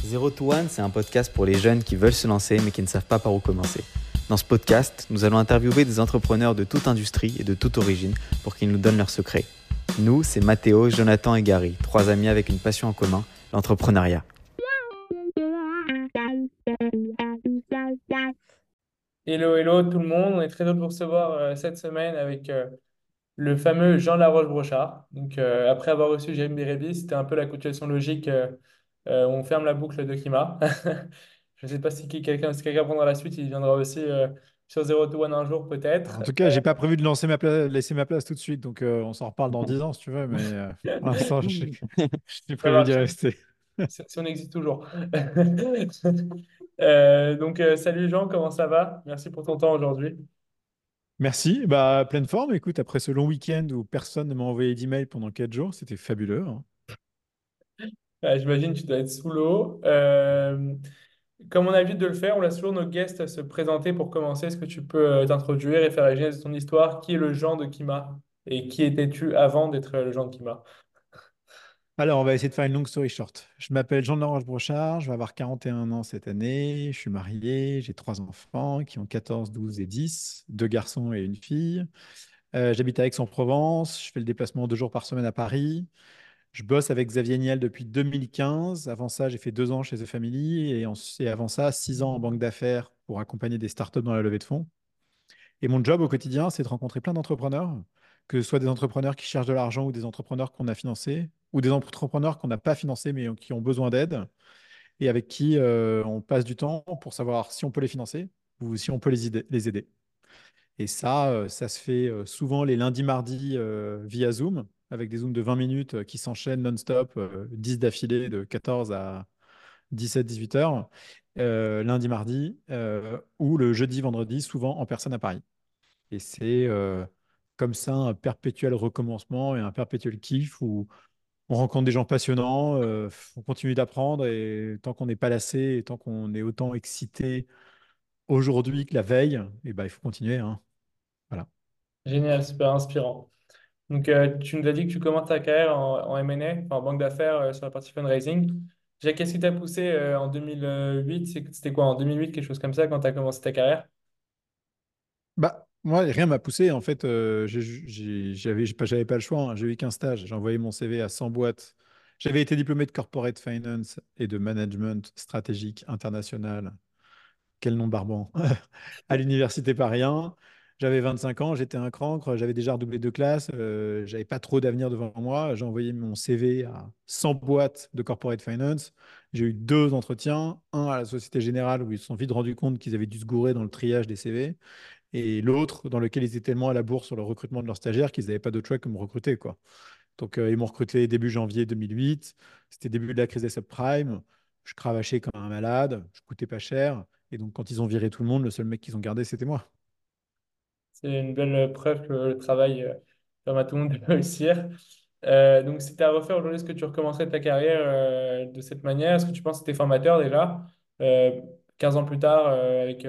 Zero to One, c'est un podcast pour les jeunes qui veulent se lancer mais qui ne savent pas par où commencer. Dans ce podcast, nous allons interviewer des entrepreneurs de toute industrie et de toute origine pour qu'ils nous donnent leurs secrets. Nous, c'est Mathéo, Jonathan et Gary, trois amis avec une passion en commun, l'entrepreneuriat. Hello, hello tout le monde. On est très heureux de vous recevoir cette semaine avec le fameux Jean Laroche-Brochard. Donc, après avoir reçu Jérémy Bérébi, c'était un peu la continuation logique. On ferme la boucle de Kima. Je ne sais pas si quelqu'un prendra la suite, il viendra aussi sur Zero to One un jour En peut-être. tout cas, j'ai pas prévu de laisser ma place tout de suite, donc on s'en reparle dans 10 ans si tu veux, mais pour l'instant, j'ai Ça prévu d'y marche, rester. si on existe toujours. Salut Jean, comment ça va? Merci pour ton temps aujourd'hui. Merci, bah pleine forme. Écoute, après ce long week-end où personne ne m'a envoyé d'email pendant 4 jours, c'était fabuleux, hein. J'imagine que tu dois être sous l'eau. Comme on a l'habitude de le faire, on laisse toujours nos guests se présenter pour commencer. Est-ce que tu peux t'introduire et faire la genèse de ton histoire? Qui est le Jean de Kima? Et qui étais-tu avant d'être le Jean de Kima? Alors, on va essayer de faire une longue story short. Je m'appelle Jean de Laroche-Brochard, je vais avoir 41 ans cette année, je suis marié, j'ai trois enfants qui ont 14, 12 et 10, deux garçons et une fille. J'habite à Aix-en-Provence, je fais le déplacement 2 jours par semaine à Paris. Je bosse avec Xavier Niel depuis 2015. Avant ça, j'ai fait 2 ans chez The Family et avant ça, 6 ans en banque d'affaires pour accompagner des startups dans la levée de fonds. Et mon job au quotidien, c'est de rencontrer plein d'entrepreneurs, que ce soit des entrepreneurs qui cherchent de l'argent ou des entrepreneurs qu'on a financés, ou des entrepreneurs qu'on n'a pas financés mais qui ont besoin d'aide et avec qui on passe du temps pour savoir si on peut les financer ou si on peut les aider. Et ça se fait souvent les lundis, mardis via Zoom, avec des Zooms de 20 minutes qui s'enchaînent non-stop, 10 d'affilée de 14 à 17-18 heures, lundi, mardi, ou le jeudi, vendredi, souvent en personne à Paris. Et c'est comme ça un perpétuel recommencement et un perpétuel kiff où on rencontre des gens passionnants, on continue d'apprendre et tant qu'on n'est pas lassé et tant qu'on est autant excité aujourd'hui que la veille, et ben, il faut continuer, hein. Voilà. Génial, super inspirant. Donc, tu nous as dit que tu commences ta carrière en M&A, enfin, en banque d'affaires sur la partie fundraising. Déjà, qu'est-ce qui t'a poussé en 2008? C'était quoi, en 2008, quelque chose comme ça, quand tu as commencé ta carrière? Bah, moi, rien m'a poussé. En fait, j'avais pas le choix, hein. J'ai eu qu'un stage. J'ai envoyé mon CV à 100 boîtes. J'avais été diplômé de corporate finance et de management stratégique international. Quel nom barbant. À l'université Paris 1. J'avais 25 ans, j'étais un cancre, j'avais déjà redoublé 2 classes, j'avais pas trop d'avenir devant moi. J'ai envoyé mon CV à 100 boîtes de corporate finance. J'ai eu 2 entretiens, un à la Société Générale où ils se sont vite rendus compte qu'ils avaient dû se gourer dans le triage des CV et l'autre dans lequel ils étaient tellement à la bourre sur le recrutement de leurs stagiaires qu'ils n'avaient pas d'autre choix que me recruter, quoi. Donc, ils m'ont recruté début janvier 2008. C'était début de la crise des subprimes. Je cravachais comme un malade, je coûtais pas cher. Et donc, quand ils ont viré tout le monde, le seul mec qu'ils ont gardé, c'était moi. C'est une belle preuve que le travail permet à tout le monde de réussir. Donc, si tu as à refaire aujourd'hui, est-ce que tu recommencerais ta carrière de cette manière? Est-ce que tu penses que tu es formateur déjà, euh, 15 ans plus tard, avec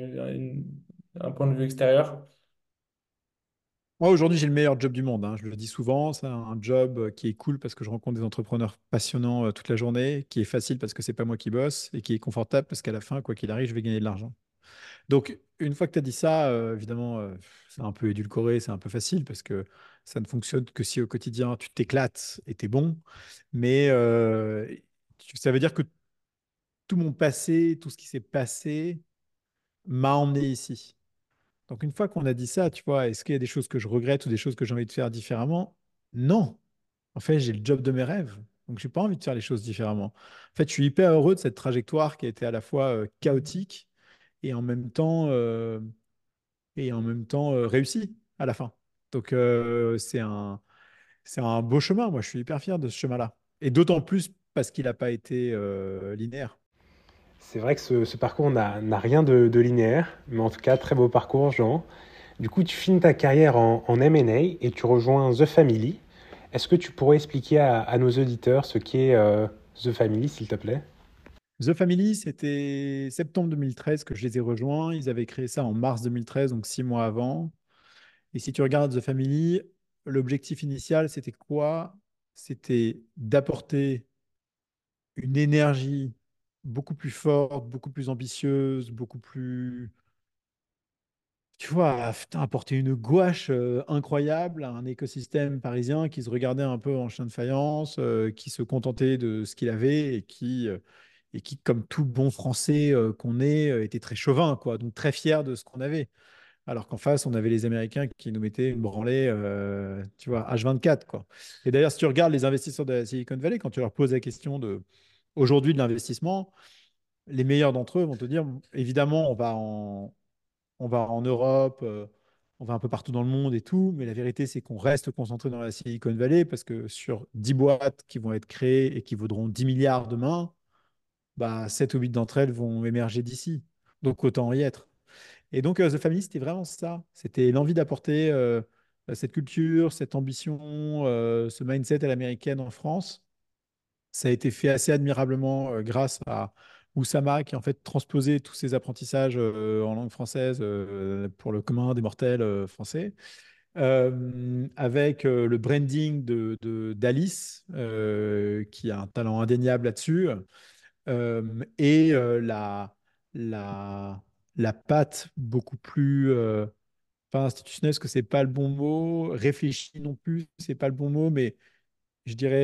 un point de vue extérieur? Moi, aujourd'hui, j'ai le meilleur job du monde, hein. Je le dis souvent, c'est un job qui est cool parce que je rencontre des entrepreneurs passionnants toute la journée, qui est facile parce que c'est pas moi qui bosse et qui est confortable parce qu'à la fin, quoi qu'il arrive, je vais gagner de l'argent. Donc, une fois que tu as dit ça, évidemment, c'est un peu édulcoré, c'est un peu facile parce que ça ne fonctionne que si au quotidien tu t'éclates et tu es bon. Mais ça veut dire que tout mon passé, tout ce qui s'est passé m'a emmené ici. Donc, une fois qu'on a dit ça, tu vois, est-ce qu'il y a des choses que je regrette ou des choses que j'ai envie de faire différemment? Non. En fait, j'ai le job de mes rêves. Donc, j'ai pas envie de faire les choses différemment. En fait, je suis hyper heureux de cette trajectoire qui a été à la fois chaotique et en même temps, réussi à la fin. Donc, c'est un beau chemin. Moi, je suis hyper fier de ce chemin-là. Et d'autant plus parce qu'il n'a pas été linéaire. C'est vrai que ce parcours n'a rien de linéaire, mais en tout cas, très beau parcours, Jean. Du coup, tu finis ta carrière en M&A et tu rejoins The Family. Est-ce que tu pourrais expliquer à nos auditeurs ce qu'est The Family, s'il te plaît? The Family, c'était septembre 2013 que je les ai rejoints. Ils avaient créé ça en mars 2013, donc 6 mois avant. Et si tu regardes The Family, l'objectif initial, c'était quoi? C'était d'apporter une énergie beaucoup plus forte, beaucoup plus ambitieuse, beaucoup plus, tu vois, putain, apporter une gouache incroyable à un écosystème parisien qui se regardait un peu en chien de faïence, qui se contentait de ce qu'il avait et qui, comme tout bon Français qu'on est, était très chauvin, quoi, donc très fier de ce qu'on avait. Alors qu'en face, on avait les Américains qui nous mettaient une branlée, tu vois, H24, quoi. Et d'ailleurs, si tu regardes les investisseurs de la Silicon Valley, quand tu leur poses la question de aujourd'hui de l'investissement, les meilleurs d'entre eux vont te dire, évidemment, on va en Europe, on va un peu partout dans le monde et tout, mais la vérité, c'est qu'on reste concentré dans la Silicon Valley parce que sur 10 boîtes qui vont être créées et qui vaudront 10 milliards demain, bah, 7 ou 8 d'entre elles vont émerger d'ici. Donc autant y être. Et donc The Family, c'était vraiment ça. C'était l'envie d'apporter cette culture, cette ambition, ce mindset à l'américaine en France. Ça a été fait assez admirablement grâce à Oussama qui a en fait transposé tous ces apprentissages en langue française pour le commun des mortels français. Avec le branding d'Alice, qui a un talent indéniable là-dessus, et la, la patte beaucoup plus pas institutionnelle, parce que c'est pas le bon mot, réfléchi non plus, c'est pas le bon mot, mais je dirais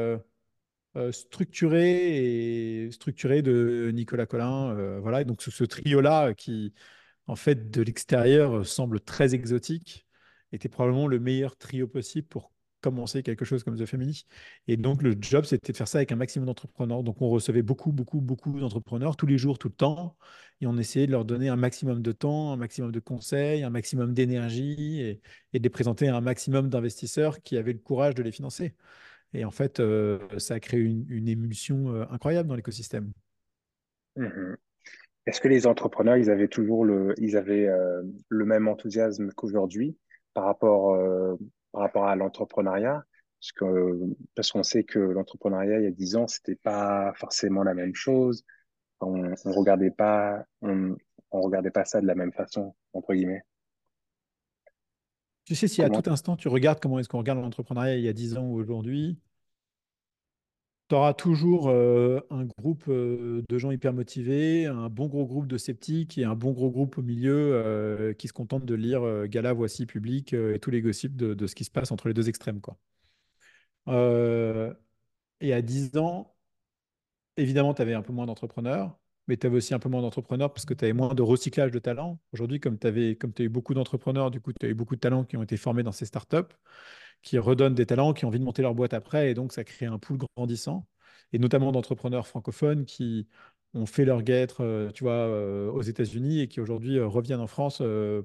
structuré de Nicolas Collin. Voilà. Et donc ce trio-là qui, en fait, de l'extérieur, semble très exotique, était probablement le meilleur trio possible pour commencer quelque chose comme The Family. Et donc le job, c'était de faire ça avec un maximum d'entrepreneurs. Donc on recevait beaucoup d'entrepreneurs tous les jours, tout le temps. Et on essayait de leur donner un maximum de temps, un maximum de conseils, un maximum d'énergie et de les présenter à un maximum d'investisseurs qui avaient le courage de les financer. Et en fait, ça a créé une émulsion incroyable dans l'écosystème. Mhm. Est-ce que les entrepreneurs, ils avaient le même enthousiasme qu'aujourd'hui par rapport, euh, par rapport à l'entrepreneuriat? Parce qu'on sait que l'entrepreneuriat, il y a 10 ans, c'était pas forcément la même chose. On regardait pas ça de la même façon, entre guillemets. Tu sais, si à tout Comment? instant tu regardes comment est-ce qu'on regarde l'entrepreneuriat il y a 10 ans ou aujourd'hui, tu auras toujours un groupe de gens hyper motivés, un bon gros groupe de sceptiques et un bon gros groupe au milieu qui se contentent de lire Gala, Voici, Public et tous les gossips de ce qui se passe entre les deux extrêmes, quoi. Euh, et à 10 ans, évidemment, tu avais un peu moins d'entrepreneurs, mais tu avais aussi un peu moins d'entrepreneurs parce que tu avais moins de recyclage de talents. Aujourd'hui, comme tu as eu beaucoup d'entrepreneurs, du coup, tu as eu beaucoup de talents qui ont été formés dans ces startups, qui redonnent des talents, qui ont envie de monter leur boîte après, et donc ça crée un pool grandissant, et notamment d'entrepreneurs francophones qui ont fait leur guêtre, tu vois, aux États-Unis et qui aujourd'hui reviennent en France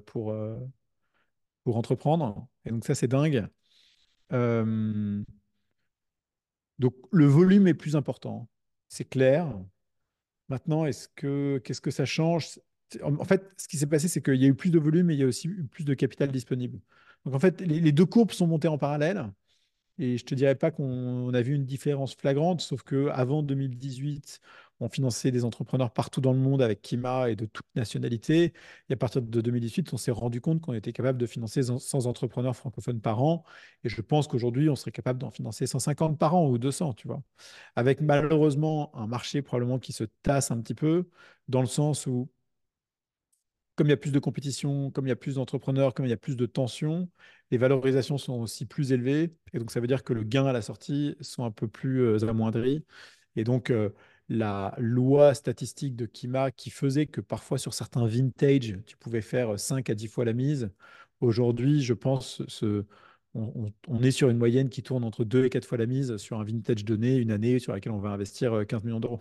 pour entreprendre. Et donc ça, c'est dingue. Euh, donc le volume est plus important, c'est clair. Maintenant, qu'est-ce que ça change? En fait, ce qui s'est passé, c'est qu'il y a eu plus de volume et il y a aussi eu plus de capital disponible. Donc en fait, les deux courbes sont montées en parallèle. Et je te dirais pas qu'on a vu une différence flagrante, sauf que avant 2018, on finançait des entrepreneurs partout dans le monde avec Kima et de toute nationalité. Et à partir de 2018, on s'est rendu compte qu'on était capable de financer 100 entrepreneurs francophones par an. Et je pense qu'aujourd'hui, on serait capable d'en financer 150 par an ou 200, tu vois. Avec malheureusement un marché probablement qui se tasse un petit peu, dans le sens où comme il y a plus de compétition, comme il y a plus d'entrepreneurs, comme il y a plus de tensions, les valorisations sont aussi plus élevées. Et donc, ça veut dire que le gain à la sortie sont un peu plus amoindris. Et donc, la loi statistique de Kima qui faisait que parfois sur certains vintage, tu pouvais faire 5 à 10 fois la mise. Aujourd'hui, je pense, on est sur une moyenne qui tourne entre 2 et 4 fois la mise sur un vintage donné, une année sur laquelle on va investir 15 millions d'euros.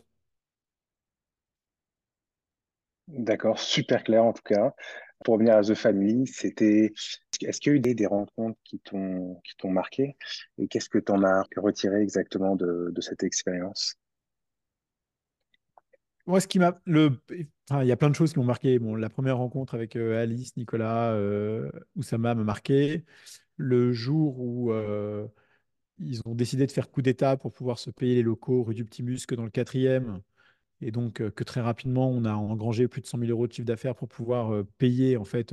D'accord, super clair en tout cas. Pour revenir à The Family, est-ce qu'il y a eu des rencontres qui t'ont marqué et qu'est-ce que tu en as retiré exactement de cette expérience? Moi, enfin, il y a plein de choses qui m'ont marqué. Bon, la première rencontre avec Alice, Nicolas, Oussama m'a marqué. Le jour où ils ont décidé de faire coup d'État pour pouvoir se payer les locaux rue du Petit Musc dans le quatrième, et donc que très rapidement, on a engrangé plus de 100 000 euros de chiffre d'affaires pour pouvoir payer en fait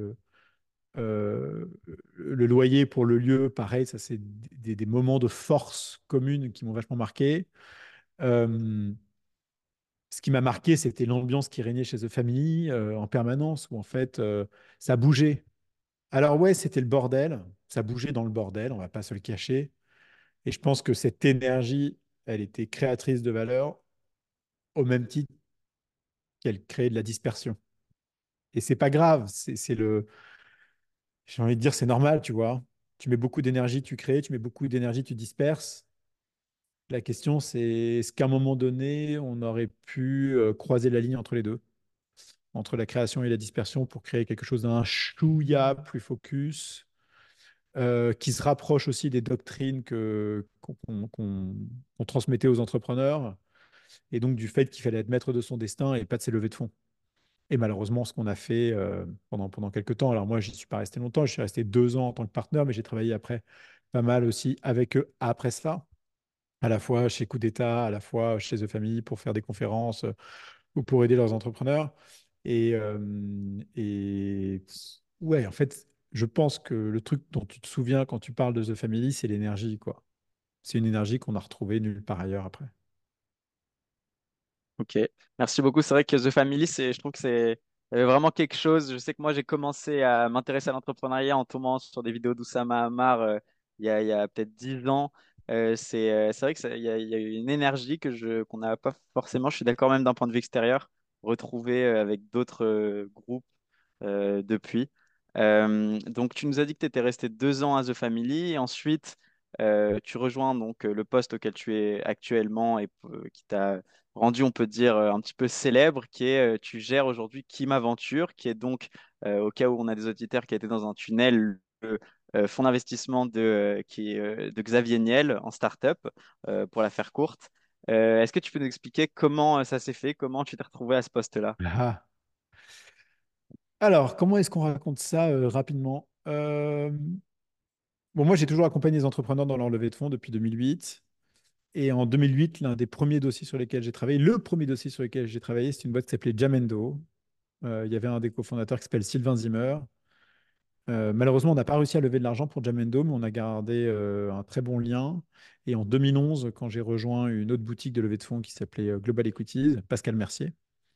euh, le loyer pour le lieu. Pareil, ça c'est des moments de force commune qui m'ont vachement marqué. Euh, ce qui m'a marqué, c'était l'ambiance qui régnait chez The Family en permanence, où en fait, ça bougeait. Alors ouais, c'était le bordel, ça bougeait dans le bordel, on va pas se le cacher. Et je pense que cette énergie, elle était créatrice de valeur au même titre qu'elle créait de la dispersion. Et c'est pas grave, j'ai envie de dire, c'est normal, tu vois. Tu mets beaucoup d'énergie, tu crées, tu mets beaucoup d'énergie, tu disperses. La question, c'est est-ce qu'à un moment donné, on aurait pu croiser la ligne entre les deux, entre la création et la dispersion pour créer quelque chose d'un chouïa plus focus, qui se rapproche aussi des doctrines qu'on transmettait aux entrepreneurs, et donc du fait qu'il fallait être maître de son destin et pas de ses levées de fonds. Et malheureusement, ce qu'on a fait pendant quelques temps, alors moi, j'y suis pas resté longtemps, je suis resté 2 ans en tant que partenaire, mais j'ai travaillé après pas mal aussi avec eux après ça, à la fois chez Coup d'État, à la fois chez The Family pour faire des conférences ou pour aider leurs entrepreneurs. Et ouais, en fait, je pense que le truc dont tu te souviens quand tu parles de The Family, c'est l'énergie, quoi. C'est une énergie qu'on a retrouvée nulle part ailleurs après. Ok, merci beaucoup. C'est vrai que The Family, je trouve que c'est vraiment quelque chose. Je sais que moi, j'ai commencé à m'intéresser à l'entrepreneuriat en tombant sur des vidéos d'Oussama Ammar il y a peut-être 10 ans. C'est vrai il y a eu une énergie qu'on n'a pas forcément, je suis d'accord même d'un point de vue extérieur, retrouvée avec d'autres groupes depuis. Donc, tu nous as dit que tu étais resté 2 ans à The Family. Et ensuite, tu rejoins donc le poste auquel tu es actuellement et qui t'a rendu, on peut dire, un petit peu célèbre, qui est tu gères aujourd'hui Kim Aventure, qui est donc, au cas où on a des auditeurs qui étaient dans un tunnel, le fonds d'investissement de Xavier Niel en start-up, pour la faire courte. Est-ce que tu peux nous expliquer comment ça s'est fait, comment tu t'es retrouvé à ce poste-là? Ah. Alors, comment est-ce qu'on raconte ça rapidement? Bon, moi, j'ai toujours accompagné les entrepreneurs dans leur levée de fonds depuis 2008. Et en 2008, l'un des premiers dossiers sur lesquels j'ai travaillé, le premier dossier sur lequel j'ai travaillé, c'est une boîte qui s'appelait Jamendo. Il y avait un des cofondateurs qui s'appelle Sylvain Zimmer. Malheureusement, on n'a pas réussi à lever de l'argent pour Jamendo, mais on a gardé un très bon lien. Et en 2011, quand j'ai rejoint une autre boutique de levée de fonds qui s'appelait Global Equities, Pascal Mercier,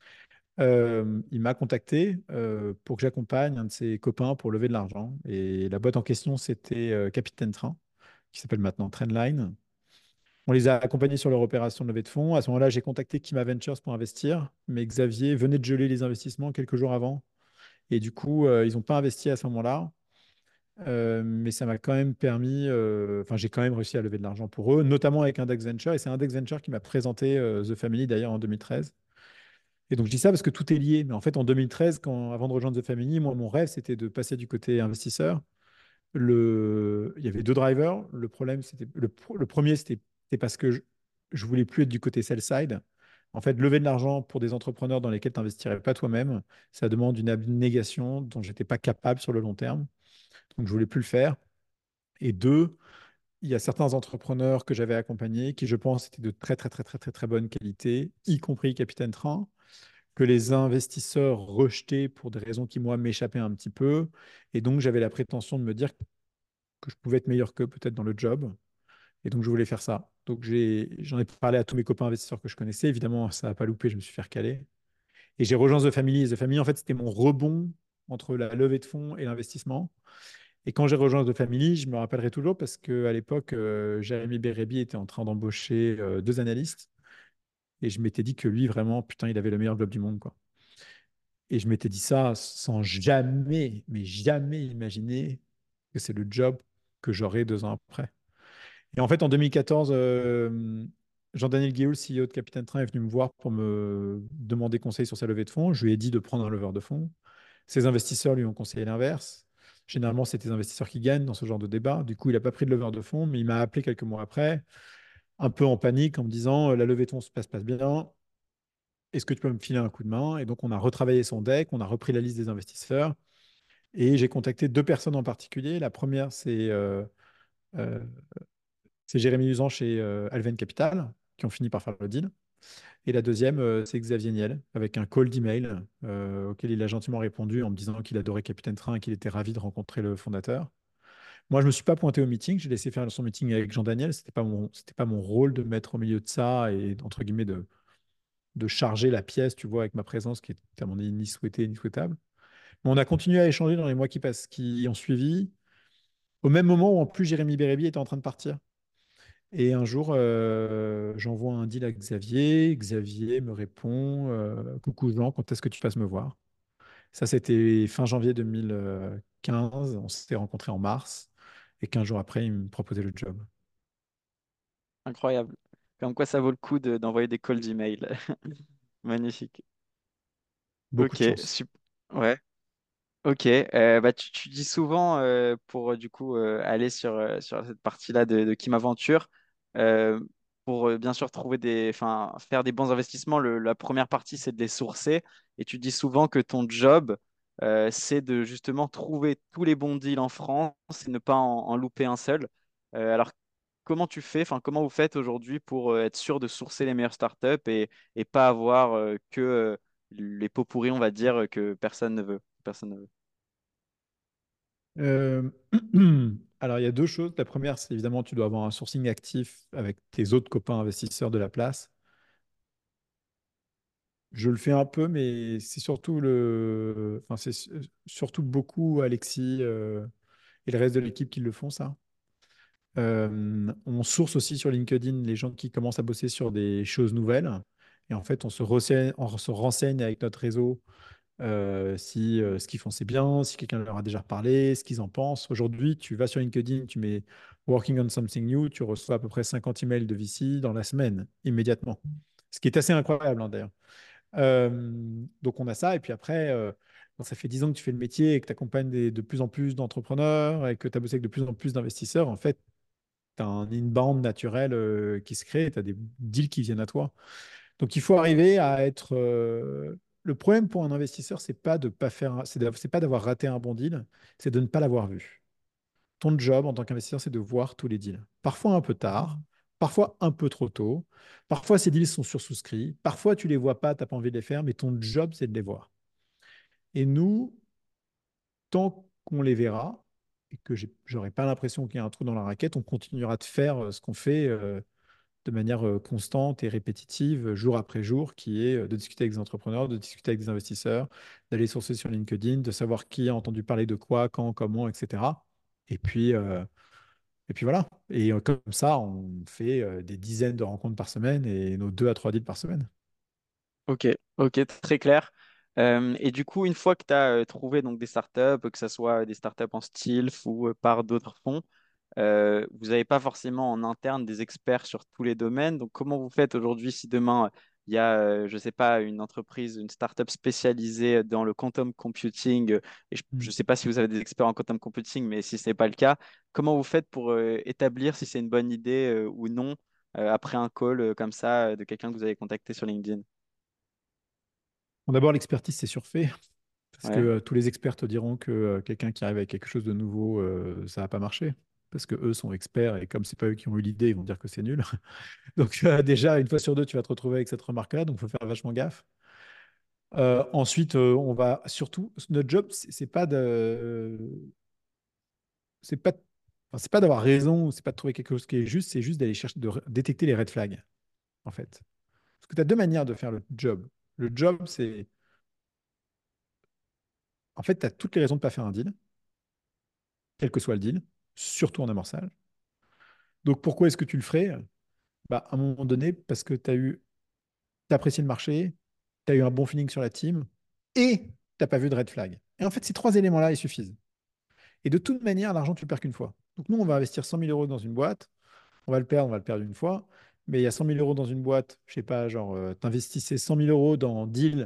il m'a contacté pour que j'accompagne un de ses copains pour lever de l'argent. Et la boîte en question, c'était Capitaine Train, qui s'appelle maintenant Trendline. On les a accompagnés sur leur opération de levée de fonds. À ce moment-là, j'ai contacté Kima Ventures pour investir, mais Xavier venait de geler les investissements quelques jours avant. Et du coup, ils n'ont pas investi à ce moment-là. Mais ça m'a quand même permis, enfin, j'ai quand même réussi à lever de l'argent pour eux, notamment avec Index Venture. Et c'est Index Venture qui m'a présenté The Family d'ailleurs en 2013. Et donc je dis ça parce que tout est lié. Mais en fait, en 2013, avant de rejoindre The Family, moi, mon rêve, c'était de passer du côté investisseur. Il y avait deux drivers. Le problème, le premier, c'était parce que je voulais plus être du côté sell side. En fait, lever de l'argent pour des entrepreneurs dans lesquels tu n'investirais pas toi-même, ça demande une abnégation dont j'étais pas capable sur le long terme. Donc, je voulais plus le faire. Et deux, il y a certains entrepreneurs que j'avais accompagnés qui, je pense, étaient de très, très, très, très, très, très bonne qualité, y compris Capitaine Train, que les investisseurs rejetaient pour des raisons qui, moi, m'échappaient un petit peu. Et donc, j'avais la prétention de me dire que je pouvais être meilleur qu'eux peut-être dans le job. Et donc, je voulais faire ça. Donc, j'en ai parlé à tous mes copains investisseurs que je connaissais. Évidemment, ça n'a pas loupé, je me suis fait recaler. Et j'ai rejoint The Family. The Family, en fait, c'était mon rebond entre la levée de fonds et l'investissement. Et quand j'ai rejoint The Family, je me rappellerai toujours parce qu'à l'époque, Jérémy Bérébi était en train d'embaucher 2 analystes. Et je m'étais dit que lui, vraiment, putain, il avait le meilleur job du monde, quoi. Et je m'étais dit ça sans jamais, mais jamais imaginer que c'est le job que j'aurai 2 ans après. Et en fait, en 2014, Jean-Daniel Guéoul, CEO de Capitaine Train, est venu me voir pour me demander conseil sur sa levée de fonds. Je lui ai dit de prendre un leveur de fonds. Ses investisseurs lui ont conseillé l'inverse. Généralement, c'est les investisseurs qui gagnent dans ce genre de débat. Du coup, il n'a pas pris de leveur de fonds, mais il m'a appelé quelques mois après, un peu en panique, en me disant la levée de fonds se passe bien. Est-ce que tu peux me filer un coup de main? Et donc, on a retravaillé son deck, on a repris la liste des investisseurs et j'ai contacté 2 personnes en particulier. La première, euh, c'est Jérémy Usan chez Alven Capital, qui ont fini par faire le deal. Et la deuxième, c'est Xavier Niel, avec un call d'email auquel il a gentiment répondu en me disant qu'il adorait Capitaine Train et qu'il était ravi de rencontrer le fondateur. Moi, je ne me suis pas pointé au meeting, j'ai laissé faire son meeting avec Jean-Daniel. C'était pas mon rôle de me mettre au milieu de ça et, entre guillemets, de charger la pièce, tu vois, avec ma présence qui est à mon avis ni souhaitée ni souhaitable. Mais on a continué à échanger dans les mois qui ont suivi, au même moment où en plus Jérémy Bérébi était en train de partir. Et un jour, j'envoie un deal à Xavier. Xavier me répond, coucou Jean, quand est-ce que tu passes me voir? Ça, c'était fin janvier 2015. On s'était rencontrés en mars. Et 15 jours après, il me proposait le job. Incroyable. Comme quoi ça vaut le coup d'envoyer des calls d'email. Magnifique. Beaucoup Ok, de chance. ouais. Ok, bah tu dis souvent pour du coup aller sur cette partie-là de Kim Aventure, euh, pour bien sûr trouver enfin faire des bons investissements. La première partie c'est de les sourcer et tu dis souvent que ton job c'est de justement trouver tous les bons deals en France et ne pas en louper un seul. Alors comment tu fais, enfin comment vous faites aujourd'hui pour être sûr de sourcer les meilleures startups et pas avoir que les pots pourris on va dire que personne ne veut, personne ne veut. Euh, Alors, il y a deux choses. La première, c'est évidemment, tu dois avoir un sourcing actif avec tes autres copains investisseurs de la place. Je le fais un peu, mais c'est surtout enfin, surtout beaucoup Alexis et le reste de l'équipe qui le font, ça. On source aussi sur LinkedIn les gens qui commencent à bosser sur des choses nouvelles. Et en fait, on se renseigne avec notre réseau si ce qu'ils font c'est bien, si quelqu'un leur a déjà parlé, ce qu'ils en pensent. Aujourd'hui, tu vas sur LinkedIn, tu mets Working on something new, tu reçois à peu près 50 emails de VC dans la semaine, immédiatement. Ce qui est assez incroyable, hein, d'ailleurs. Donc on a ça, et puis après, quand ça fait 10 ans que tu fais le métier et que tu accompagnes de plus en plus d'entrepreneurs et que tu as bossé avec de plus en plus d'investisseurs, en fait, tu as un inbound naturel qui se crée, tu as des deals qui viennent à toi. Donc il faut arriver à être... Le problème pour un investisseur, c'est pas de pas faire, c'est pas d'avoir raté un bon deal, c'est de ne pas l'avoir vu. Ton job en tant qu'investisseur, c'est de voir tous les deals. Parfois un peu tard, parfois un peu trop tôt. Parfois, ces deals sont sursouscrits. Parfois, tu les vois pas, tu n'as pas envie de les faire, mais ton job, c'est de les voir. Et nous, tant qu'on les verra et que j'aurai pas l'impression qu'il y a un trou dans la raquette, on continuera de faire ce qu'on fait de manière constante et répétitive, jour après jour, qui est de discuter avec des entrepreneurs, de discuter avec des investisseurs, d'aller sourcer sur LinkedIn, de savoir qui a entendu parler de quoi, quand, comment, etc. Et puis, euh, et puis voilà. Et comme ça, on fait des dizaines de rencontres par semaine et nos 2 à 3 deals par semaine. Ok, ok, très clair. Et du coup, une fois que tu as trouvé donc des startups, que ce soit des startups en stealth ou par d'autres fonds, vous n'avez pas forcément en interne des experts sur tous les domaines. Donc, comment vous faites aujourd'hui si demain il y a, je ne sais pas, une entreprise, une startup spécialisée dans le quantum computing, et je Mm. ne sais pas si vous avez des experts en quantum computing, mais si ce n'est pas le cas, comment vous faites pour établir si c'est une bonne idée ou non après un call comme ça de quelqu'un que vous avez contacté sur LinkedIn? Bon, d'abord, l'expertise, c'est surfait. Parce que Ouais. tous les experts te diront que quelqu'un qui arrive avec quelque chose de nouveau, ça va pas marcher. Parce que eux sont experts et comme c'est pas eux qui ont eu l'idée, ils vont dire que c'est nul. Donc déjà, une fois sur deux, tu vas te retrouver avec cette remarque-là, donc il faut faire vachement gaffe. Ensuite, on va surtout, notre job, c'est pas, enfin, c'est pas d'avoir raison, c'est pas de trouver quelque chose qui est juste, c'est juste d'aller chercher, détecter les red flags, en fait. Parce que tu as deux manières de faire le job. Le job, c'est, en fait, tu as toutes les raisons de pas faire un deal, quel que soit le deal, surtout en amorçage. Donc pourquoi est-ce que tu le ferais? Bah, à un moment donné, parce que t'as apprécié le marché, tu as eu un bon feeling sur la team et t'as pas vu de red flag. Et en fait, ces trois éléments-là, ils suffisent. Et de toute manière, l'argent, tu le perds qu'une fois. Donc nous, on va investir 100 000 euros dans une boîte. On va le perdre une fois. Mais il y a 100 000 euros dans une boîte, je sais pas, genre, t'investissais 100 000 euros dans Deal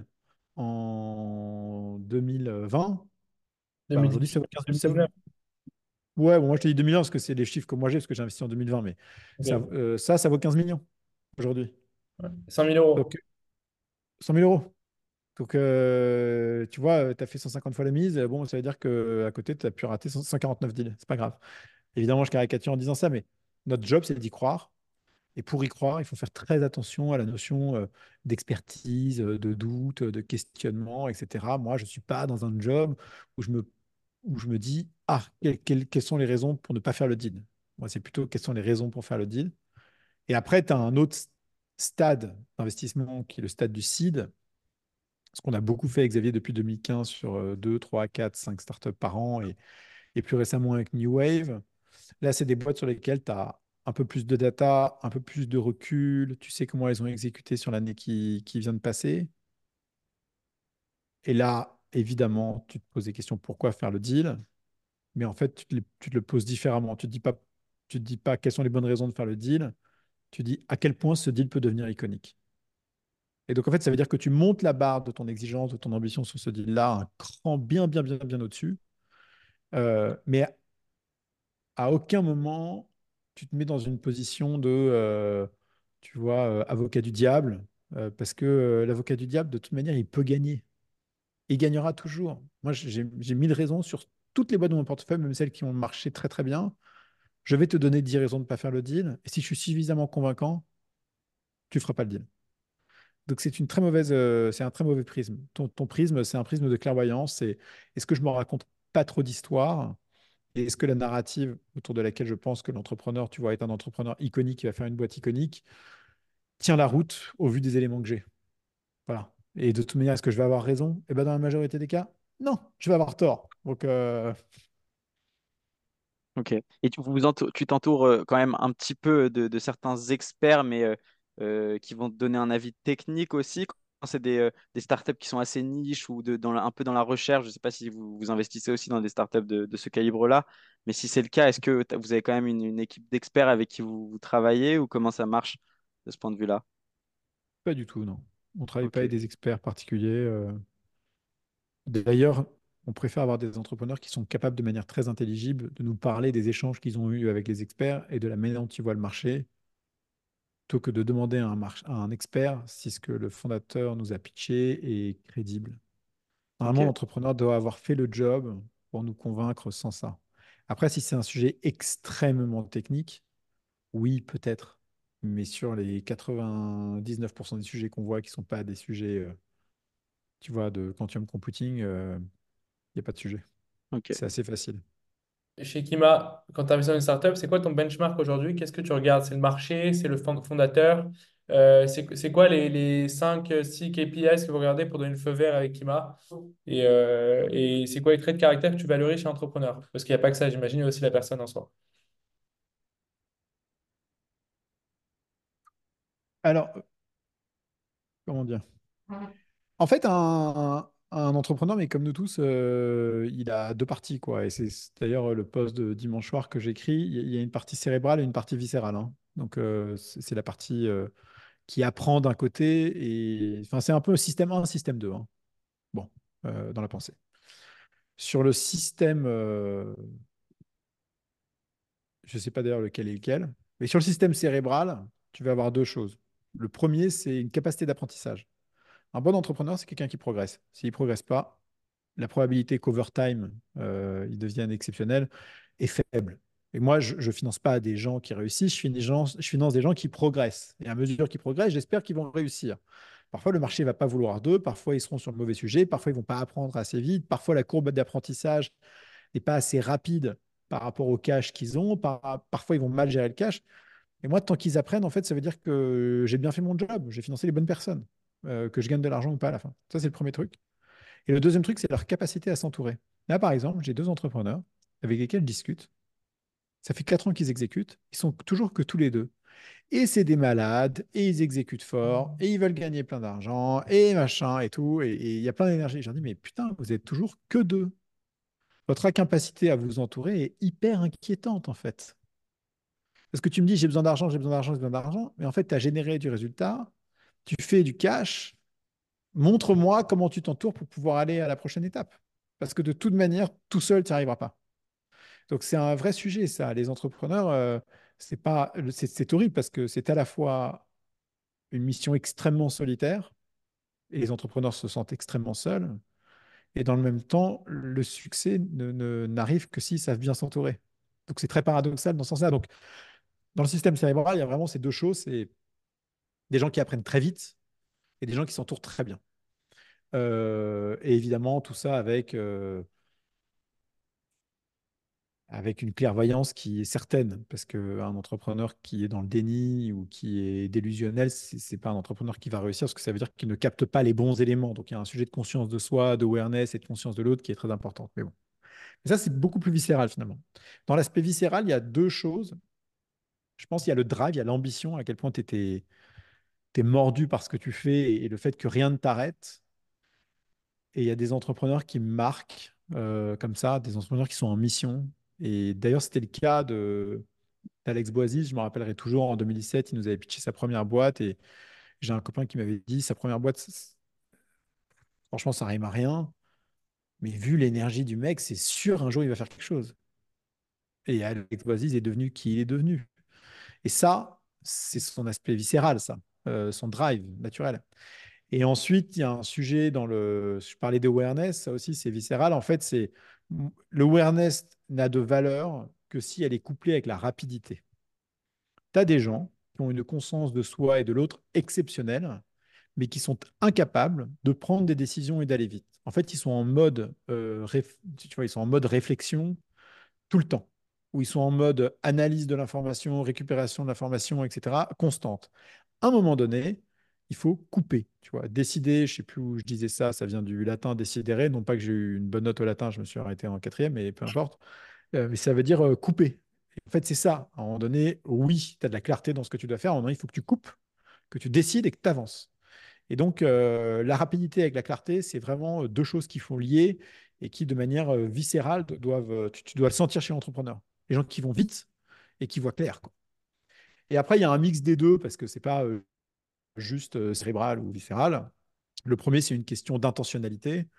en 2020. Bah, aujourd'hui, 2018, ça vaut 15 000. 2019. Ouais, bon, moi, je te dis 2020 parce que c'est les chiffres que moi j'ai, parce que j'ai investi en 2020. Mais Ok. ça vaut 15 millions aujourd'hui. Ouais. 100 000 euros. Donc, 100 000 euros. Donc, tu vois, tu as fait 150 fois la mise. Bon, ça veut dire qu'à côté, tu as pu rater 149 deals. C'est pas grave. Évidemment, je caricature en disant ça, mais notre job, c'est d'y croire. Et pour y croire, il faut faire très attention à la notion d'expertise, de doute, de questionnement, etc. Moi, je ne suis pas dans un job où où je me dis, ah, quelles sont les raisons pour ne pas faire le deal? Moi, c'est plutôt quelles sont les raisons pour faire le deal. Et après, tu as un autre. stade d'investissement qui est le stade du seed, ce qu'on a beaucoup fait avec Xavier depuis 2015 sur 2, 3, 4, 5 startups par an et plus récemment avec New Wave. Là, c'est des boîtes sur lesquelles tu as un peu plus de data, un peu plus de recul, tu sais comment elles ont exécuté sur l'année qui vient de passer. Et là, évidemment, tu te poses des questions pourquoi faire le deal, mais en fait, tu te le poses différemment. Tu te dis pas quelles sont les bonnes raisons de faire le deal, tu dis à quel point ce deal peut devenir iconique. Et donc, en fait, ça veut dire que tu montes la barre de ton exigence, de ton ambition sur ce deal-là, un cran bien, bien, bien, bien au-dessus. Mais à aucun moment, tu te mets dans une position de, tu vois, avocat du diable, parce que l'avocat du diable, de toute manière, il peut gagner. Il gagnera toujours. Moi, j'ai 1000 raisons sur toutes les boîtes de mon portefeuille, même celles qui ont marché très, très bien. Je vais te donner 10 raisons de ne pas faire le deal. Et si je suis suffisamment convaincant, tu ne feras pas le deal. Donc, c'est un très mauvais prisme. Ton prisme, c'est un prisme de clairvoyance. C'est est-ce que je me raconte pas trop d'histoires? Et est-ce que la narrative autour de laquelle je pense que l'entrepreneur, tu vois, est un entrepreneur iconique qui va faire une boîte iconique, tient la route au vu des éléments que j'ai? Voilà. Et de toute manière, est-ce que je vais avoir raison? Eh ben, dans la majorité des cas, non, je vais avoir tort. Donc, Ok. Et tu t'entoures quand même un petit peu de certains experts, mais qui vont te donner un avis technique aussi. Quand c'est des startups qui sont assez niches ou un peu dans la recherche, je ne sais pas si vous investissez aussi dans des startups de ce calibre-là, mais si c'est le cas, est-ce que vous avez quand même une équipe d'experts avec qui vous travaillez ou comment ça marche de ce point de vue-là? pas du tout, non. On ne travaille pas Ok. avec des experts particuliers. D'ailleurs, on préfère avoir des entrepreneurs qui sont capables de manière très intelligible de nous parler des échanges qu'ils ont eus avec les experts et de la manière dont ils voient le marché, plutôt que de demander à un expert si ce que le fondateur nous a pitché est crédible. Normalement, Ok. l'entrepreneur doit avoir fait le job pour nous convaincre sans ça. Après, si c'est un sujet extrêmement technique, oui, peut-être. Mais sur les 99% des sujets qu'on voit qui ne sont pas des sujets, tu vois, de quantum computing, il n'y a pas de sujet. Ok. C'est assez facile. Chez Kima, quand tu investis dans une startup, c'est quoi ton benchmark aujourd'hui? Qu'est-ce que tu regardes? C'est le marché? C'est le fondateur? C'est quoi les 5 6 KPIs que vous regardez pour donner le feu vert avec Kima? Et c'est quoi les traits de caractère que tu valorises chez l'entrepreneur? Parce qu'il n'y a pas que ça, j'imagine, il y a aussi la personne en soi. Alors, comment dire? En fait, un entrepreneur, mais comme nous tous, il a deux parties, quoi. Et c'est d'ailleurs le post de dimanche soir que j'écris. Il y a une partie cérébrale et une partie viscérale, hein. Donc, c'est la partie qui apprend d'un côté. Et enfin, c'est un peu système 1, système 2, hein. Bon, dans la pensée. Sur le système, je ne sais pas d'ailleurs lequel est lequel, mais sur le système cérébral, tu vas avoir deux choses. Le premier, c'est une capacité d'apprentissage. Un bon entrepreneur, c'est quelqu'un qui progresse. S'il ne progresse pas, la probabilité qu'overtime, il devienne exceptionnel est faible. Et moi, je ne finance pas des gens qui réussissent, je finance des gens qui progressent. Et à mesure qu'ils progressent, j'espère qu'ils vont réussir. Parfois, le marché ne va pas vouloir d'eux, parfois, ils seront sur le mauvais sujet, parfois, ils ne vont pas apprendre assez vite, parfois, la courbe d'apprentissage n'est pas assez rapide par rapport au cash qu'ils ont, parfois, ils vont mal gérer le cash. Et moi, tant qu'ils apprennent, en fait, ça veut dire que j'ai bien fait mon job, j'ai financé les bonnes personnes, que je gagne de l'argent ou pas à la fin. Ça, c'est le premier truc. Et le deuxième truc, c'est leur capacité à s'entourer. Là, par exemple, j'ai deux entrepreneurs avec lesquels je discute. Ça fait 4 ans qu'ils exécutent. Ils sont toujours que tous les deux. Et c'est des malades, et ils exécutent fort, et ils veulent gagner plein d'argent, et machin, et tout. Et il y a plein d'énergie. Je leur dis, mais putain, vous êtes toujours que deux. Votre incapacité à vous entourer est hyper inquiétante, en fait. Parce que tu me dis, j'ai besoin d'argent, j'ai besoin d'argent, j'ai besoin d'argent. Mais en fait, tu as généré du résultat, tu fais du cash. Montre-moi comment tu t'entoures pour pouvoir aller à la prochaine étape. Parce que de toute manière, tout seul, tu n'y arriveras pas. Donc, c'est un vrai sujet, ça. Les entrepreneurs, c'est pas, c'est horrible parce que c'est à la fois une mission extrêmement solitaire et les entrepreneurs se sentent extrêmement seuls. Et dans le même temps, le succès n'arrive que s'ils savent bien s'entourer. Donc, c'est très paradoxal dans ce sens-là. Donc, dans le système cérébral, il y a vraiment ces deux choses. C'est des gens qui apprennent très vite et des gens qui s'entourent très bien. Et évidemment, tout ça avec avec une clairvoyance qui est certaine, parce qu'un entrepreneur qui est dans le déni ou qui est délusionnel, c'est pas un entrepreneur qui va réussir, parce que ça veut dire qu'il ne capte pas les bons éléments. Donc il y a un sujet de conscience de soi, de awareness et de conscience de l'autre qui est très important. Mais bon, et ça c'est beaucoup plus viscéral finalement. Dans l'aspect viscéral, il y a deux choses. Je pense qu'il y a le drive, il y a l'ambition, à quel point tu es mordu par ce que tu fais et le fait que rien ne t'arrête. Et il y a des entrepreneurs qui me marquent comme ça, des entrepreneurs qui sont en mission. Et d'ailleurs, c'était le cas d'Alex Boisis. Je me rappellerai toujours, en 2017, il nous avait pitché sa première boîte. Et j'ai un copain qui m'avait dit, sa première boîte, franchement, ça rime à rien. Mais vu l'énergie du mec, c'est sûr, un jour, il va faire quelque chose. Et Alex Boisis est devenu qui il est devenu. Et ça, c'est son aspect viscéral, ça, son drive naturel. Et ensuite, il y a un sujet dans le. Je parlais d'awareness, ça aussi, c'est viscéral. En fait, c'est l'awareness n'a de valeur que si elle est couplée avec la rapidité. Tu as des gens qui ont une conscience de soi et de l'autre exceptionnelle, mais qui sont incapables de prendre des décisions et d'aller vite. En fait, ils sont en mode, tu vois, ils sont en mode réflexion tout le temps, où ils sont en mode analyse de l'information, récupération de l'information, etc., constante. À un moment donné, il faut couper, tu vois, décider, je sais plus où je disais ça, ça vient du latin decidere, non pas que j'ai eu une bonne note au latin, je me suis arrêté en quatrième, mais peu importe. Mais ça veut dire couper. Et en fait, c'est ça. À un moment donné, oui, tu as de la clarté dans ce que tu dois faire. À un moment donné, il faut que tu coupes, que tu décides et que tu avances. Et donc, la rapidité avec la clarté, c'est vraiment deux choses qui font lier et qui, de manière viscérale, doivent, tu dois le sentir chez l'entrepreneur. Les gens qui vont vite et qui voient clair, quoi. Et après, il y a un mix des deux parce que c'est pas juste cérébral ou viscéral. Le premier, c'est une question d'intentionnalité.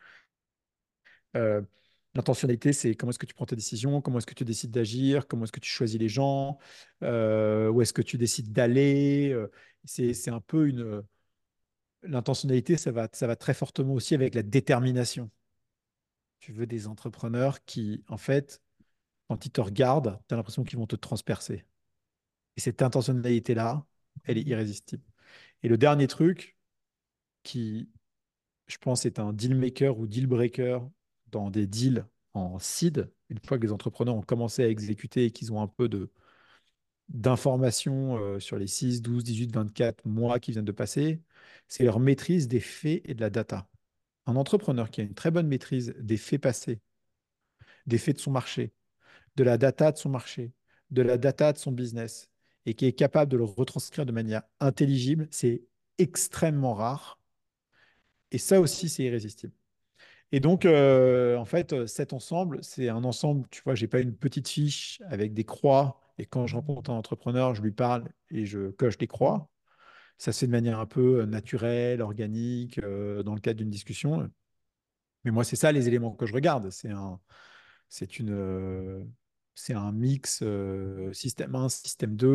Euh, L'intentionnalité, c'est comment est-ce que tu prends tes décisions, comment est-ce que tu décides d'agir, comment est-ce que tu choisis les gens, où est-ce que tu décides d'aller. C'est un peu une. L'intentionnalité, ça va très fortement aussi avec la détermination. Tu veux des entrepreneurs qui, en fait, quand ils te regardent, tu as l'impression qu'ils vont te transpercer. Et cette intentionnalité-là, elle est irrésistible. Et le dernier truc qui, je pense, est un deal maker ou deal breaker dans des deals en seed, une fois que les entrepreneurs ont commencé à exécuter et qu'ils ont un peu d'informations sur les 6, 12, 18, 24 mois qui viennent de passer, c'est leur maîtrise des faits et de la data. Un entrepreneur qui a une très bonne maîtrise des faits passés, des faits de son marché, de la data de son marché, de la data de son business, et qui est capable de le retranscrire de manière intelligible, c'est extrêmement rare. Et ça aussi, c'est irrésistible. Et donc, en fait, cet ensemble, c'est un ensemble, tu vois, j'ai pas une petite fiche avec des croix, et quand je rencontre un entrepreneur, je lui parle et je coche des croix. Ça se fait de manière un peu naturelle, organique, dans le cadre d'une discussion. Mais moi, c'est ça les éléments que je regarde. C'est une, c'est un mix système 1, système 2,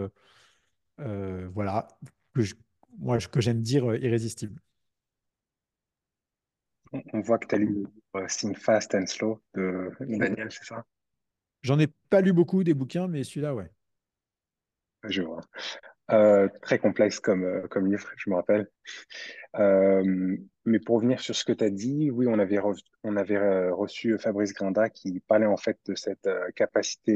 voilà, que je- moi, que j'aime dire irrésistible. On voit que tu as lu Think Fast and Slow de Daniel, c'est ça? J'en ai pas lu beaucoup des bouquins, mais celui-là, ouais. Je vois. Très complexe comme livre, je me rappelle. Mais pour revenir sur ce que tu as dit, oui, on avait reçu Fabrice Grinda qui parlait en fait de cette capacité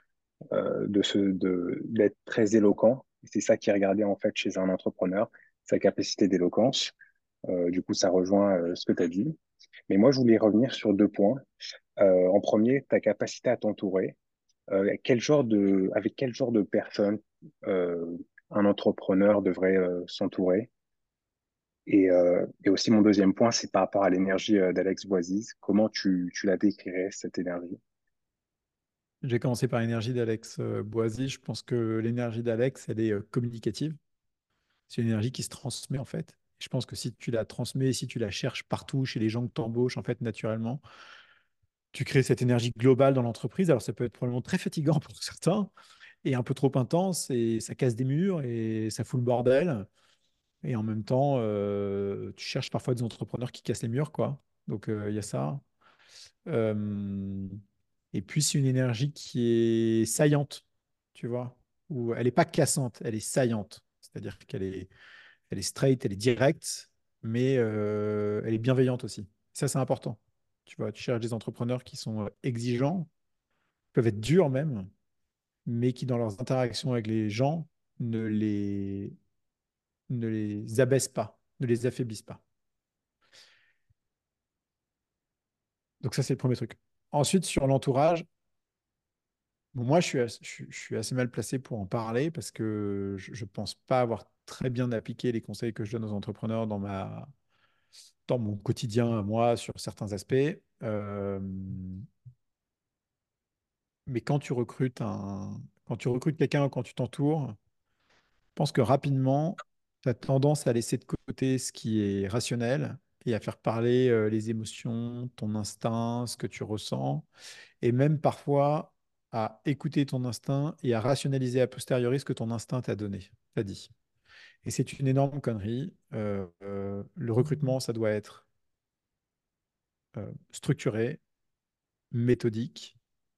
d'être très éloquent. C'est ça qui est regardé en fait chez un entrepreneur, sa capacité d'éloquence. Du coup, ça rejoint ce que tu as dit. Mais moi, je voulais revenir sur deux points. En premier, ta capacité à t'entourer. Avec quel genre de personnes un entrepreneur devrait s'entourer? Et aussi, mon deuxième point, c'est par rapport à l'énergie d'Alex Boisis. Comment tu la décrirais, cette énergie? Je vais commencer par l'énergie d'Alex Boisy. Je pense que l'énergie d'Alex, elle est communicative. C'est une énergie qui se transmet, en fait. Je pense que si tu la transmets, si tu la cherches partout, chez les gens que tu embauches, en fait, naturellement, tu crées cette énergie globale dans l'entreprise. Alors, ça peut être probablement très fatigant pour certains et un peu trop intense et ça casse des murs et ça fout le bordel. Et en même temps, tu cherches parfois des entrepreneurs qui cassent les murs, quoi. Donc, il y a ça. Euh, et puis, c'est une énergie qui est saillante, tu vois, où elle n'est pas cassante, elle est saillante. C'est-à-dire elle est straight, elle est directe, mais elle est bienveillante aussi. Ça, c'est important. Tu vois, tu cherches des entrepreneurs qui sont exigeants, peuvent être durs même, mais qui, dans leurs interactions avec les gens, ne les, ne les abaissent pas, ne les affaiblissent pas. Donc ça, c'est le premier truc. Ensuite, sur l'entourage, bon, moi, je suis assez mal placé pour en parler parce que je ne pense pas avoir très bien appliqué les conseils que je donne aux entrepreneurs dans mon quotidien à moi sur certains aspects. Mais quand tu recrutes quelqu'un, quand tu t'entoures, je pense que rapidement, tu as tendance à laisser de côté ce qui est rationnel et à faire parler les émotions, ton instinct, ce que tu ressens, et même parfois à écouter ton instinct et à rationaliser a posteriori ce que ton instinct t'a dit. Et c'est une énorme connerie. Le recrutement, ça doit être structuré, méthodique,